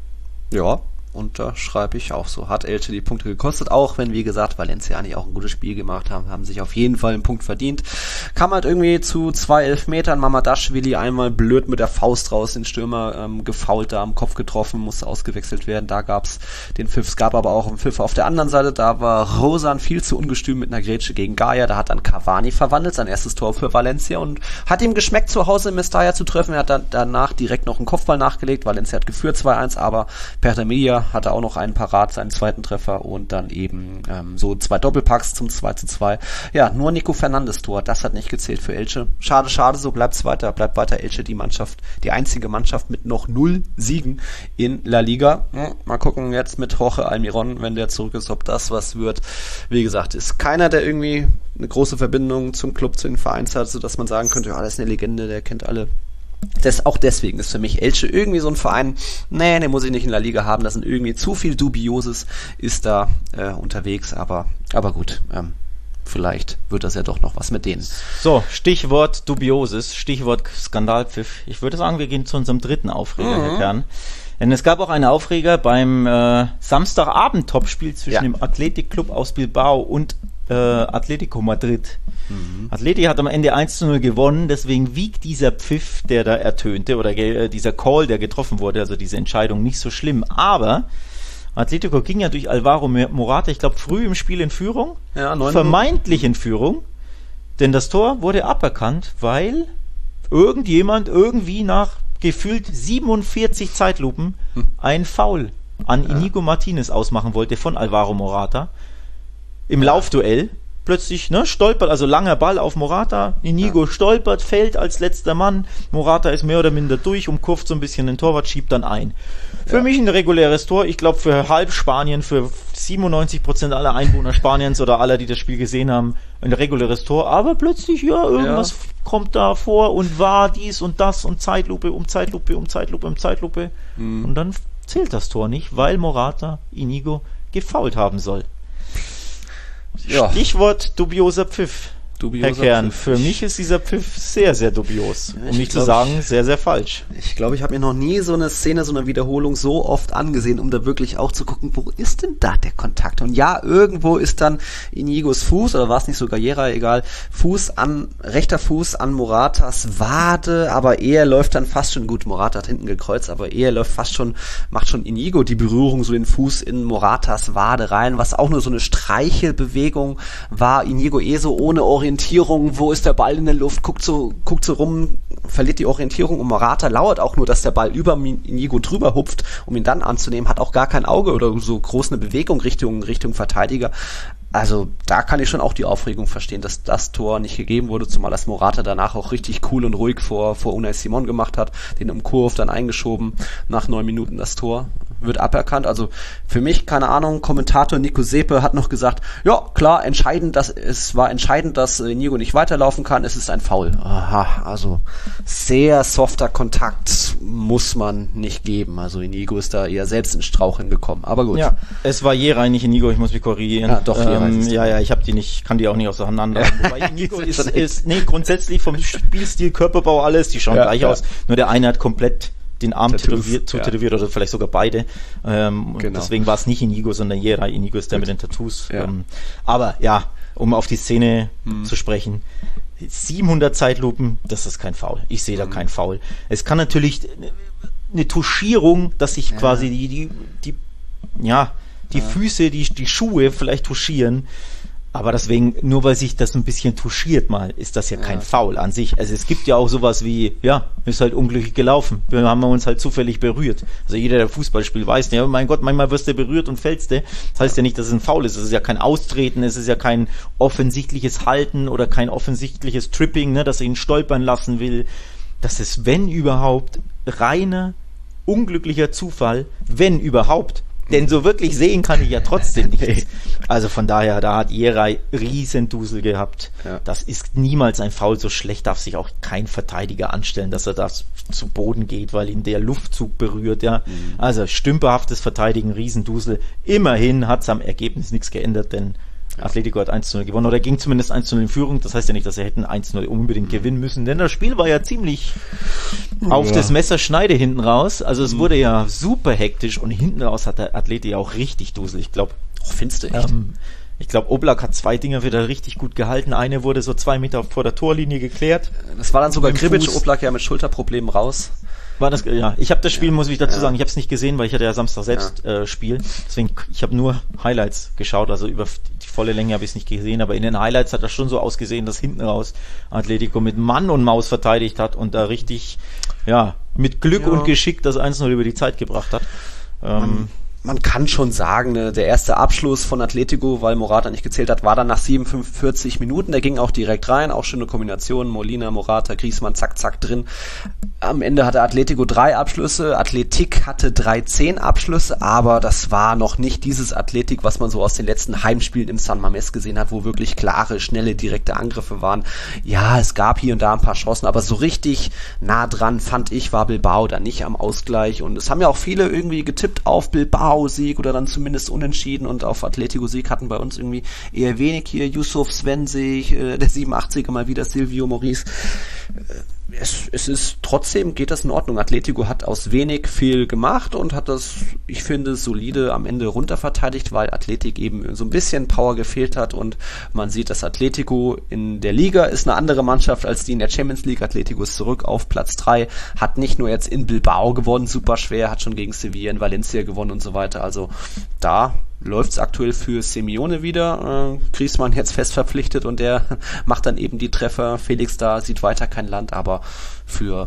ja, und da schreibe ich auch so. Hat Elche die Punkte gekostet, auch wenn, wie gesagt, Valenciani auch ein gutes Spiel gemacht haben, haben sich auf jeden Fall einen Punkt verdient. Kam halt irgendwie zu zwei Elfmetern, Mamadashvili einmal blöd mit der Faust raus, den Stürmer ähm, gefoult, da am Kopf getroffen, musste ausgewechselt werden, da gab's den Pfiff, es gab aber auch einen Pfiff auf der anderen Seite, da war Rosan viel zu ungestüm mit einer Grätsche gegen Gaia, da hat dann Cavani verwandelt, sein erstes Tor für Valencia und hat ihm geschmeckt, zu Hause Mestalla zu treffen, er hat dann danach direkt noch einen Kopfball nachgelegt, Valencia hat geführt zwei eins, aber Pertamilla hatte auch noch einen parat, seinen zweiten Treffer und dann eben ähm, so zwei Doppelpacks zum zwei zu zwei. Ja, nur Nico Fernandes Tor, das hat nicht gezählt für Elche. Schade, schade, so bleibt's weiter, bleibt weiter Elche die Mannschaft, die einzige Mannschaft mit noch null Siegen in La Liga. Ja, mal gucken jetzt mit Jorge Almiron, wenn der zurück ist, ob das was wird. Wie gesagt, ist keiner, der irgendwie eine große Verbindung zum Club, zu den Vereins hat, sodass man sagen könnte, ja, das ist eine Legende, der kennt alle. Das, auch deswegen ist für mich Elche irgendwie so ein Verein, nee, den muss ich nicht in La Liga haben, da sind irgendwie zu viel Dubioses ist da äh, unterwegs, aber aber gut, ähm, vielleicht wird das ja doch noch was mit denen. So, Stichwort Dubioses, Stichwort Skandalpfiff. Ich würde sagen, wir gehen zu unserem dritten Aufreger, mhm. Herr Kern. Denn es gab auch einen Aufreger beim äh, Samstagabend-Topspiel zwischen ja. dem Athletic Club aus Bilbao und äh, Atletico Madrid. Mhm. Atleti hat am Ende eins zu null gewonnen, deswegen wiegt dieser Pfiff, der da ertönte, oder äh, dieser Call, der getroffen wurde, also diese Entscheidung, nicht so schlimm. Aber Atletico ging ja durch Alvaro Morata, ich glaube, früh im Spiel in Führung, ja, vermeintlich in Führung, Denn das Tor wurde aberkannt, weil irgendjemand irgendwie nach gefühlt siebenundvierzig Zeitlupen ein Foul an Inigo Martinez ausmachen wollte von Alvaro Morata. Im Laufduell plötzlich, ne, stolpert, also langer Ball auf Morata, Inigo ja. stolpert, fällt als letzter Mann, Morata ist mehr oder minder durch, umkurvt so ein bisschen den Torwart, schiebt dann ein. Für ja. mich ein reguläres Tor, ich glaube für halb Spanien, für siebenundneunzig Prozent aller Einwohner Spaniens oder aller, die das Spiel gesehen haben, ein reguläres Tor, aber plötzlich, ja, irgendwas ja. kommt da vor und war dies und das und Zeitlupe um Zeitlupe um Zeitlupe um Zeitlupe mhm. und dann zählt das Tor nicht, weil Morata Inigo gefoult haben soll. Ja. Stichwort dubioser Pfiff. Dubioser Herr Kern, Pfiff. Für mich ist dieser Pfiff sehr, sehr dubios. Um nicht glaub, zu sagen, sehr, sehr falsch. Ich glaube, ich habe mir noch nie so eine Szene, so eine Wiederholung so oft angesehen, um da wirklich auch zu gucken, wo ist denn da der Kontakt? Und ja, irgendwo ist dann Inigos Fuß, oder war es nicht sogar Gallera, egal, Fuß an, rechter Fuß an Moratas Wade, aber er läuft dann fast schon, gut, Morata hat hinten gekreuzt, aber er läuft fast schon, macht schon Inigo die Berührung, so den Fuß in Moratas Wade rein, was auch nur so eine Streichelbewegung war. Inigo eh so ohne Orientierung, wo ist der Ball in der Luft, guckt so, guckt so rum, verliert die Orientierung und Morata lauert auch nur, dass der Ball über Inigo drüber hupft, um ihn dann anzunehmen, hat auch gar kein Auge oder so groß eine Bewegung Richtung, Richtung Verteidiger. Also da kann ich schon auch die Aufregung verstehen, dass das Tor nicht gegeben wurde, zumal das Morata danach auch richtig cool und ruhig vor, vor Unai Simon gemacht hat, den im Kurve dann eingeschoben, nach neun Minuten das Tor. Wird aberkannt, also für mich, keine Ahnung, Kommentator Nico Sepe hat noch gesagt, ja, klar, entscheidend, dass es war entscheidend, dass Inigo nicht weiterlaufen kann, es ist ein Foul. Aha, also sehr softer Kontakt muss man nicht geben, also Inigo ist da eher selbst ins Straucheln gekommen, aber gut. Ja, es war Jera, nicht Inigo, ich muss mich korrigieren. Ja, doch, ähm, ja, ja, ich habe die nicht, kann die auch nicht auseinander. Wobei Inigo ist, ist, nee, grundsätzlich vom Spielstil, Körperbau, alles, die schauen ja, gleich ja. aus, nur der eine hat komplett den Arm tätowiert, ja. tätowiert oder vielleicht sogar beide. Ähm, genau. Deswegen war es nicht Inigo, sondern Jera. Inigo ist der Gut. mit den Tattoos. Ja. Ähm, aber ja, um auf die Szene hm. zu sprechen, siebenhundert Zeitlupen, das ist kein Foul. Ich sehe hm. da kein Foul. Es kann natürlich eine Touchierung, dass sich ja. quasi die, die, die, ja, die ja. Füße, die, die Schuhe vielleicht touchieren. Aber deswegen, nur weil sich das ein bisschen touchiert mal, ist das ja kein ja. Foul an sich. Also es gibt ja auch sowas wie, ja, ist halt unglücklich gelaufen. Wir haben uns halt zufällig berührt. Also jeder, der Fußball spielt, weiß, ja, mein Gott, manchmal wirst du berührt und fällst du. Das heißt ja nicht, dass es ein Foul ist. Es ist ja kein Austreten, es ist ja kein offensichtliches Halten oder kein offensichtliches Tripping, ne, dass er ihn stolpern lassen will. Das ist, wenn überhaupt, reiner, unglücklicher Zufall, wenn überhaupt. Denn so wirklich sehen kann ich ja trotzdem nichts. Also von daher, da hat Jera Riesendusel gehabt. Ja. Das ist niemals ein Foul. So schlecht darf sich auch kein Verteidiger anstellen, dass er da zu Boden geht, weil ihn der Luftzug berührt. Ja, mhm. Also stümperhaftes Verteidigen, Riesendusel. Immerhin hat es am Ergebnis nichts geändert, denn Atletico hat eins zu null gewonnen, oder ging zumindest eins zu null in Führung. Das heißt ja nicht, dass sie hätten eins zu null unbedingt gewinnen müssen, denn das Spiel war ja ziemlich ja. auf das Messerschneide hinten raus. Also es mhm. wurde ja super hektisch und hinten raus hat der Atleti auch richtig Dusel. Ich glaube, oh, findest du echt? Ähm, ich glaube, Oblak hat zwei Dinger wieder richtig gut gehalten. Eine wurde so zwei Meter vor der Torlinie geklärt. Das war dann sogar Kribic, Oblak ja mit Schulterproblemen raus. War das, ja, ich habe das Spiel, ja. muss ich dazu ja. sagen, ich habe es nicht gesehen, weil ich hatte ja Samstag selbst ja. äh, Spiel. Deswegen, ich habe nur Highlights geschaut, also über die volle Länge habe ich es nicht gesehen, aber in den Highlights hat das schon so ausgesehen, dass hinten raus Atletico mit Mann und Maus verteidigt hat und da richtig, ja, mit Glück ja. und Geschick das eins null über die Zeit gebracht hat. Ähm, Man kann schon sagen, ne, der erste Abschluss von Atletico, weil Morata nicht gezählt hat, war dann nach siebenundvierzig Minuten. Der ging auch direkt rein, auch schöne Kombination, Molina, Morata, Griezmann, zack, zack drin. Am Ende hatte Atletico drei Abschlüsse, Athletic hatte dreizehn Abschlüsse, aber das war noch nicht dieses Athletic, was man so aus den letzten Heimspielen im San Mamés gesehen hat, wo wirklich klare, schnelle, direkte Angriffe waren. Ja, es gab hier und da ein paar Chancen, aber so richtig nah dran, fand ich, war Bilbao da nicht am Ausgleich. Und es haben ja auch viele irgendwie getippt auf Bilbao-Sieg oder dann zumindest unentschieden, und auf Atletico-Sieg hatten bei uns irgendwie eher wenig hier. Yusuf Svensig, äh, der siebenundachtziger mal wieder, Silvio Maurice. Äh, Es, es ist trotzdem, geht das in Ordnung. Atletico hat aus wenig viel gemacht und hat das, ich finde, solide am Ende runterverteidigt, weil Athletic eben so ein bisschen Power gefehlt hat, und man sieht, dass Atletico in der Liga ist eine andere Mannschaft als die in der Champions League. Atletico ist zurück auf Platz drei, hat nicht nur jetzt in Bilbao gewonnen, super schwer, hat schon gegen Sevilla in Valencia gewonnen und so weiter. Also da läuft's aktuell für Simeone wieder. Äh, Griezmann jetzt fest verpflichtet und der macht dann eben die Treffer. Felix da sieht weiter kein Land, aber für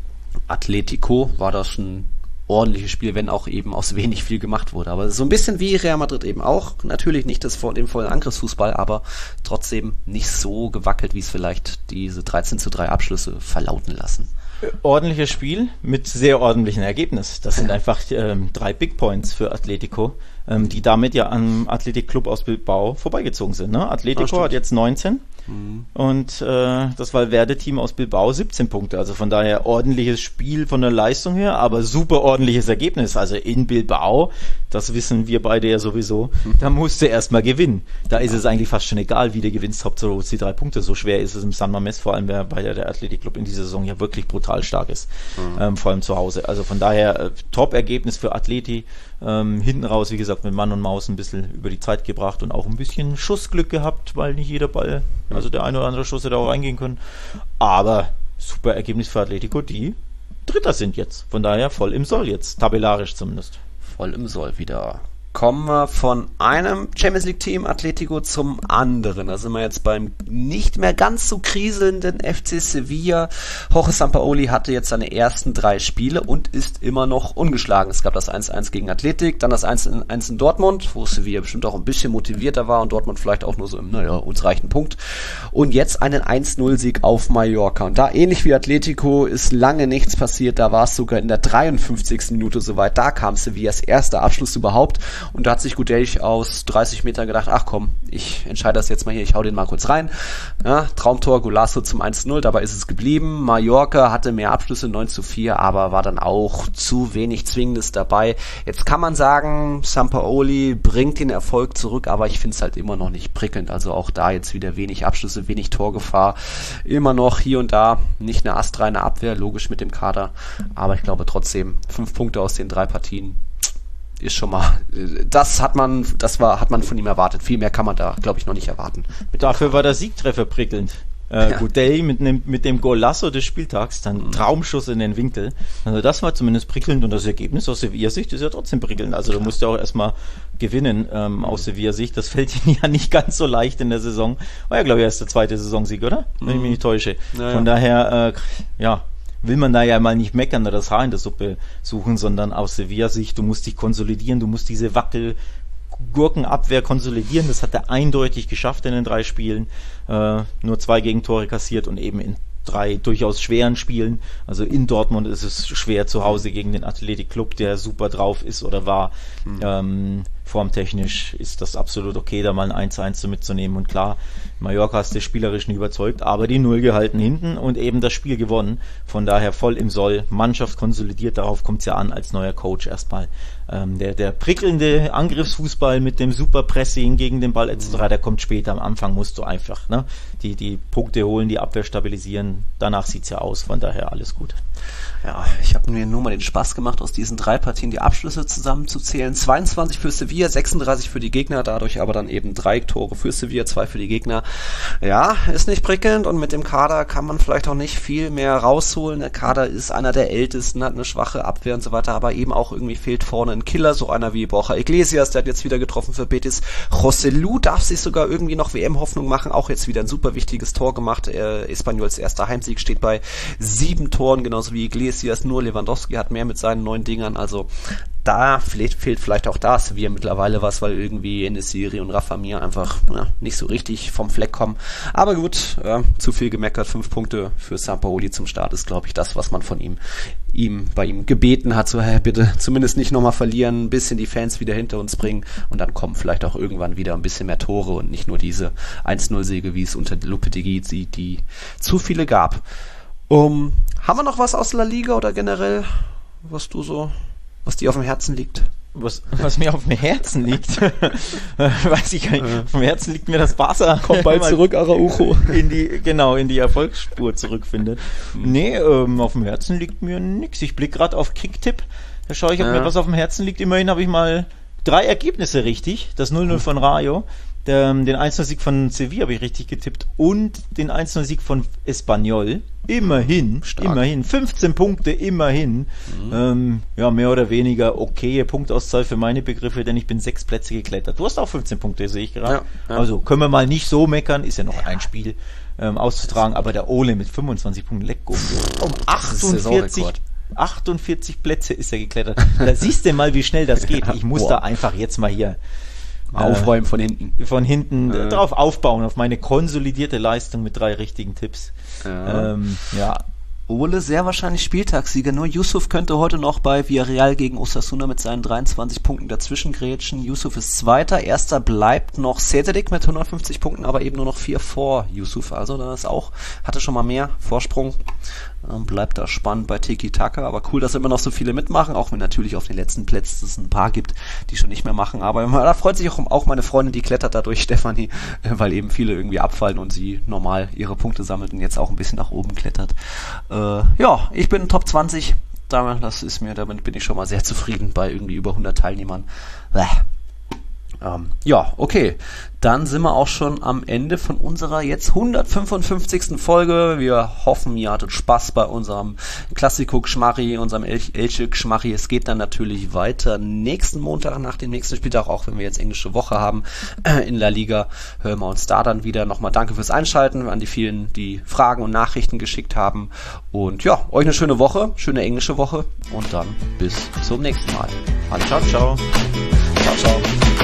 Atletico war das ein ordentliches Spiel, wenn auch eben aus wenig viel gemacht wurde. Aber so ein bisschen wie Real Madrid eben auch. Natürlich nicht das vor dem vollen Angriffsfußball, aber trotzdem nicht so gewackelt, wie es vielleicht diese dreizehn zu drei Abschlüsse verlauten lassen. Ordentliches Spiel mit sehr ordentlichen Ergebnis. Das sind einfach ähm, drei Big Points für Atletico, ähm, die damit ja am Athletic Club aus Bilbao vorbeigezogen sind. Ne? Atletico hat jetzt neunzehn mhm. und äh, das Valverde-Team aus Bilbao siebzehn Punkte. Also von daher ordentliches Spiel von der Leistung her, aber super ordentliches Ergebnis. Also in Bilbao, das wissen wir beide ja sowieso, mhm. da musst du erstmal gewinnen. Da ist es eigentlich fast schon egal, wie du gewinnst, Hauptsache holst die drei Punkte. So schwer ist es im San Mamés, vor allem weil der, der Athletic Club in dieser Saison ja wirklich brutal stark ist, mhm. ähm, vor allem zu Hause. Also von daher äh, Top-Ergebnis für Atleti. Ähm, hinten raus, wie gesagt, mit Mann und Maus ein bisschen über die Zeit gebracht und auch ein bisschen Schussglück gehabt, weil nicht jeder Ball, also der eine oder andere Schuss hätte auch reingehen können. Aber super Ergebnis für Atletico, die Dritter sind jetzt. Von daher voll im Soll jetzt, tabellarisch zumindest. Voll im Soll wieder. Kommen wir von einem Champions League Team Atletico zum anderen. Da sind wir jetzt beim nicht mehr ganz so kriselnden F C Sevilla. Jorge Sampaoli hatte jetzt seine ersten drei Spiele und ist immer noch ungeschlagen. Es gab das eins eins gegen Athletic, dann das eins eins in Dortmund, wo Sevilla bestimmt auch ein bisschen motivierter war und Dortmund vielleicht auch nur so im, naja, uns reicht ein Punkt. Und jetzt einen eins null Sieg auf Mallorca. Und da ähnlich wie Atletico ist lange nichts passiert. Da war es sogar in der dreiundfünfzigsten Minute soweit. Da kam Sevillas erster Abschluss überhaupt. Und da hat sich Gudelj aus dreißig Metern gedacht, ach komm, ich entscheide das jetzt mal hier, ich hau den mal kurz rein. Ja, Traumtor, Golasso zum eins null, dabei ist es geblieben. Mallorca hatte mehr Abschlüsse, neun zu vier, aber war dann auch zu wenig Zwingendes dabei. Jetzt kann man sagen, Sampaoli bringt den Erfolg zurück, aber ich finde es halt immer noch nicht prickelnd. Also auch da jetzt wieder wenig Abschlüsse, wenig Torgefahr. Immer noch hier und da nicht eine astreine Abwehr, logisch mit dem Kader. Aber ich glaube trotzdem, fünf Punkte aus den drei Partien ist schon mal, das hat man, das war, hat man von ihm erwartet. Viel mehr kann man da, glaube ich, noch nicht erwarten. Dafür war der Siegtreffer prickelnd. Äh, ja. Gudelj mit, ne, mit dem Golasso des Spieltags, dann mhm. Traumschuss in den Winkel. Also das war zumindest prickelnd und das Ergebnis aus Sevilla-Sicht ist ja trotzdem prickelnd. Also du musst ja auch erstmal gewinnen ähm, aus Sevilla-Sicht. Das fällt ihnen ja nicht ganz so leicht in der Saison. War ja, glaube ich, erst der zweite Saisonsieg, oder? Wenn mhm. ich mich nicht täusche. Ja, Von ja. daher, äh, ja, will man da ja mal nicht meckern oder das Haar in der Suppe suchen, sondern aus Sevilla-Sicht, du musst dich konsolidieren, du musst diese Wackel-Gurkenabwehr konsolidieren. Das hat er eindeutig geschafft in den drei Spielen. Äh, nur zwei Gegentore kassiert und eben in drei durchaus schweren Spielen. Also in Dortmund ist es schwer zu Hause gegen den Athletic Club, der super drauf ist oder war. Mhm. Ähm, formtechnisch ist das absolut okay, da mal ein eins eins mitzunehmen. Und klar, Mallorca hast du spielerisch nicht überzeugt, aber die Null gehalten hinten und eben das Spiel gewonnen. Von daher voll im Soll. Mannschaft konsolidiert, darauf kommt es ja an als neuer Coach erstmal. Ähm, der, der prickelnde Angriffsfußball mit dem Superpressing gegen den Ball et cetera, der kommt später. Am Anfang musst du einfach ne, die, die Punkte holen, die Abwehr stabilisieren. Danach sieht es ja aus, von daher alles gut. Ja, ich habe mir nur mal den Spaß gemacht, aus diesen drei Partien die Abschlüsse zusammenzuzählen. zweiundzwanzig für Sevilla, sechsunddreißig für die Gegner, dadurch aber dann eben drei Tore für Sevilla, zwei für die Gegner. Ja, ist nicht prickelnd und mit dem Kader kann man vielleicht auch nicht viel mehr rausholen. Der Kader ist einer der ältesten, hat eine schwache Abwehr und so weiter, aber eben auch irgendwie fehlt vorne ein Killer, so einer wie Borja Iglesias, der hat jetzt wieder getroffen für Betis. Joselu darf sich sogar irgendwie noch W M-Hoffnung machen, auch jetzt wieder ein super wichtiges Tor gemacht. Äh, Espanyols erster Heimsieg steht bei sieben Toren, genauso wie Iglesias. Nur Lewandowski hat mehr mit seinen neun Dingern, also da fehlt, fehlt vielleicht auch das, wie mittlerweile was, weil irgendwie En-Nesyri und Rafa Mir einfach ja, nicht so richtig vom Fleck kommen. Aber gut, äh, zu viel gemeckert, fünf Punkte für Sampaoli zum Start ist, glaube ich, das, was man von ihm, ihm bei ihm gebeten hat, so hey, bitte zumindest nicht nochmal verlieren, ein bisschen die Fans wieder hinter uns bringen und dann kommen vielleicht auch irgendwann wieder ein bisschen mehr Tore und nicht nur diese eins null Siege, wie es unter Lopetegui sieht, die zu viele gab. Um, haben wir noch was aus La Liga oder generell, was du so, was dir auf dem Herzen liegt? Was, was mir auf dem Herzen liegt, weiß ich gar nicht. Auf dem Herzen liegt mir das Barca. Kommt bald zurück, Araujo. In die, genau, in die Erfolgsspur zurückfindet. Mhm. Nee, ähm, auf dem Herzen liegt mir nix. Ich blicke gerade auf Kicktipp. Da schaue ich, ob ja. mir was auf dem Herzen liegt. Immerhin habe ich mal drei Ergebnisse richtig. Das null null von Rayo. Der, den eins null Sieg von Sevilla habe ich richtig getippt und den eins null Sieg von Espanyol. Immerhin, Stark. immerhin. fünfzehn Punkte, immerhin. Mhm. Ähm, ja, mehr oder weniger okaye Punktauszahl für meine Begriffe, denn ich bin sechs Plätze geklettert. Du hast auch fünfzehn Punkte, sehe ich gerade. Ja, ja. Also können wir mal nicht so meckern, ist ja noch ja. ein Spiel ähm, auszutragen, aber der Ole mit fünfundzwanzig Punkten, leck um, um achtundvierzig, achtundvierzig Plätze ist er geklettert. Da siehst du mal, wie schnell das geht. Ich muss Boah. da einfach jetzt mal hier aufräumen von hinten. Von hinten äh. drauf aufbauen, auf meine konsolidierte Leistung mit drei richtigen Tipps. Ja. Ähm, ja. Ole sehr wahrscheinlich Spieltagssieger, nur Yusuf könnte heute noch bei Villarreal gegen Osasuna mit seinen dreiundzwanzig Punkten dazwischen grätschen. Yusuf ist Zweiter, Erster bleibt noch Cededik mit hundertfünfzig Punkten, aber eben nur noch vier vor Yusuf, also da ist auch, hatte schon mal mehr Vorsprung. Ähm, bleibt da spannend bei Tiki Taka, aber cool, dass immer noch so viele mitmachen, auch wenn natürlich auf den letzten Plätzen es ein paar gibt, die schon nicht mehr machen, aber da freut sich auch, auch meine Freundin, die klettert dadurch, Stefanie, weil eben viele irgendwie abfallen und sie normal ihre Punkte sammelt und jetzt auch ein bisschen nach oben klettert. Äh, ja, ich bin Top zwanzig, das ist mir, damit bin ich schon mal sehr zufrieden bei irgendwie über hundert Teilnehmern. Bäh. Ähm, ja, okay. Dann sind wir auch schon am Ende von unserer jetzt hundertfünfundfünfzigsten Folge. Wir hoffen, ihr hattet Spaß bei unserem Klassiko-Gschmarri, unserem El- Elche-Gschmarri. Es geht dann natürlich weiter nächsten Montag nach dem nächsten Spieltag, auch wenn wir jetzt englische Woche haben in La Liga, hören wir uns da dann wieder. Nochmal danke fürs Einschalten an die vielen, die Fragen und Nachrichten geschickt haben. Und ja, euch eine schöne Woche, schöne englische Woche und dann bis zum nächsten Mal. Ciao, ciao. Ciao, ciao.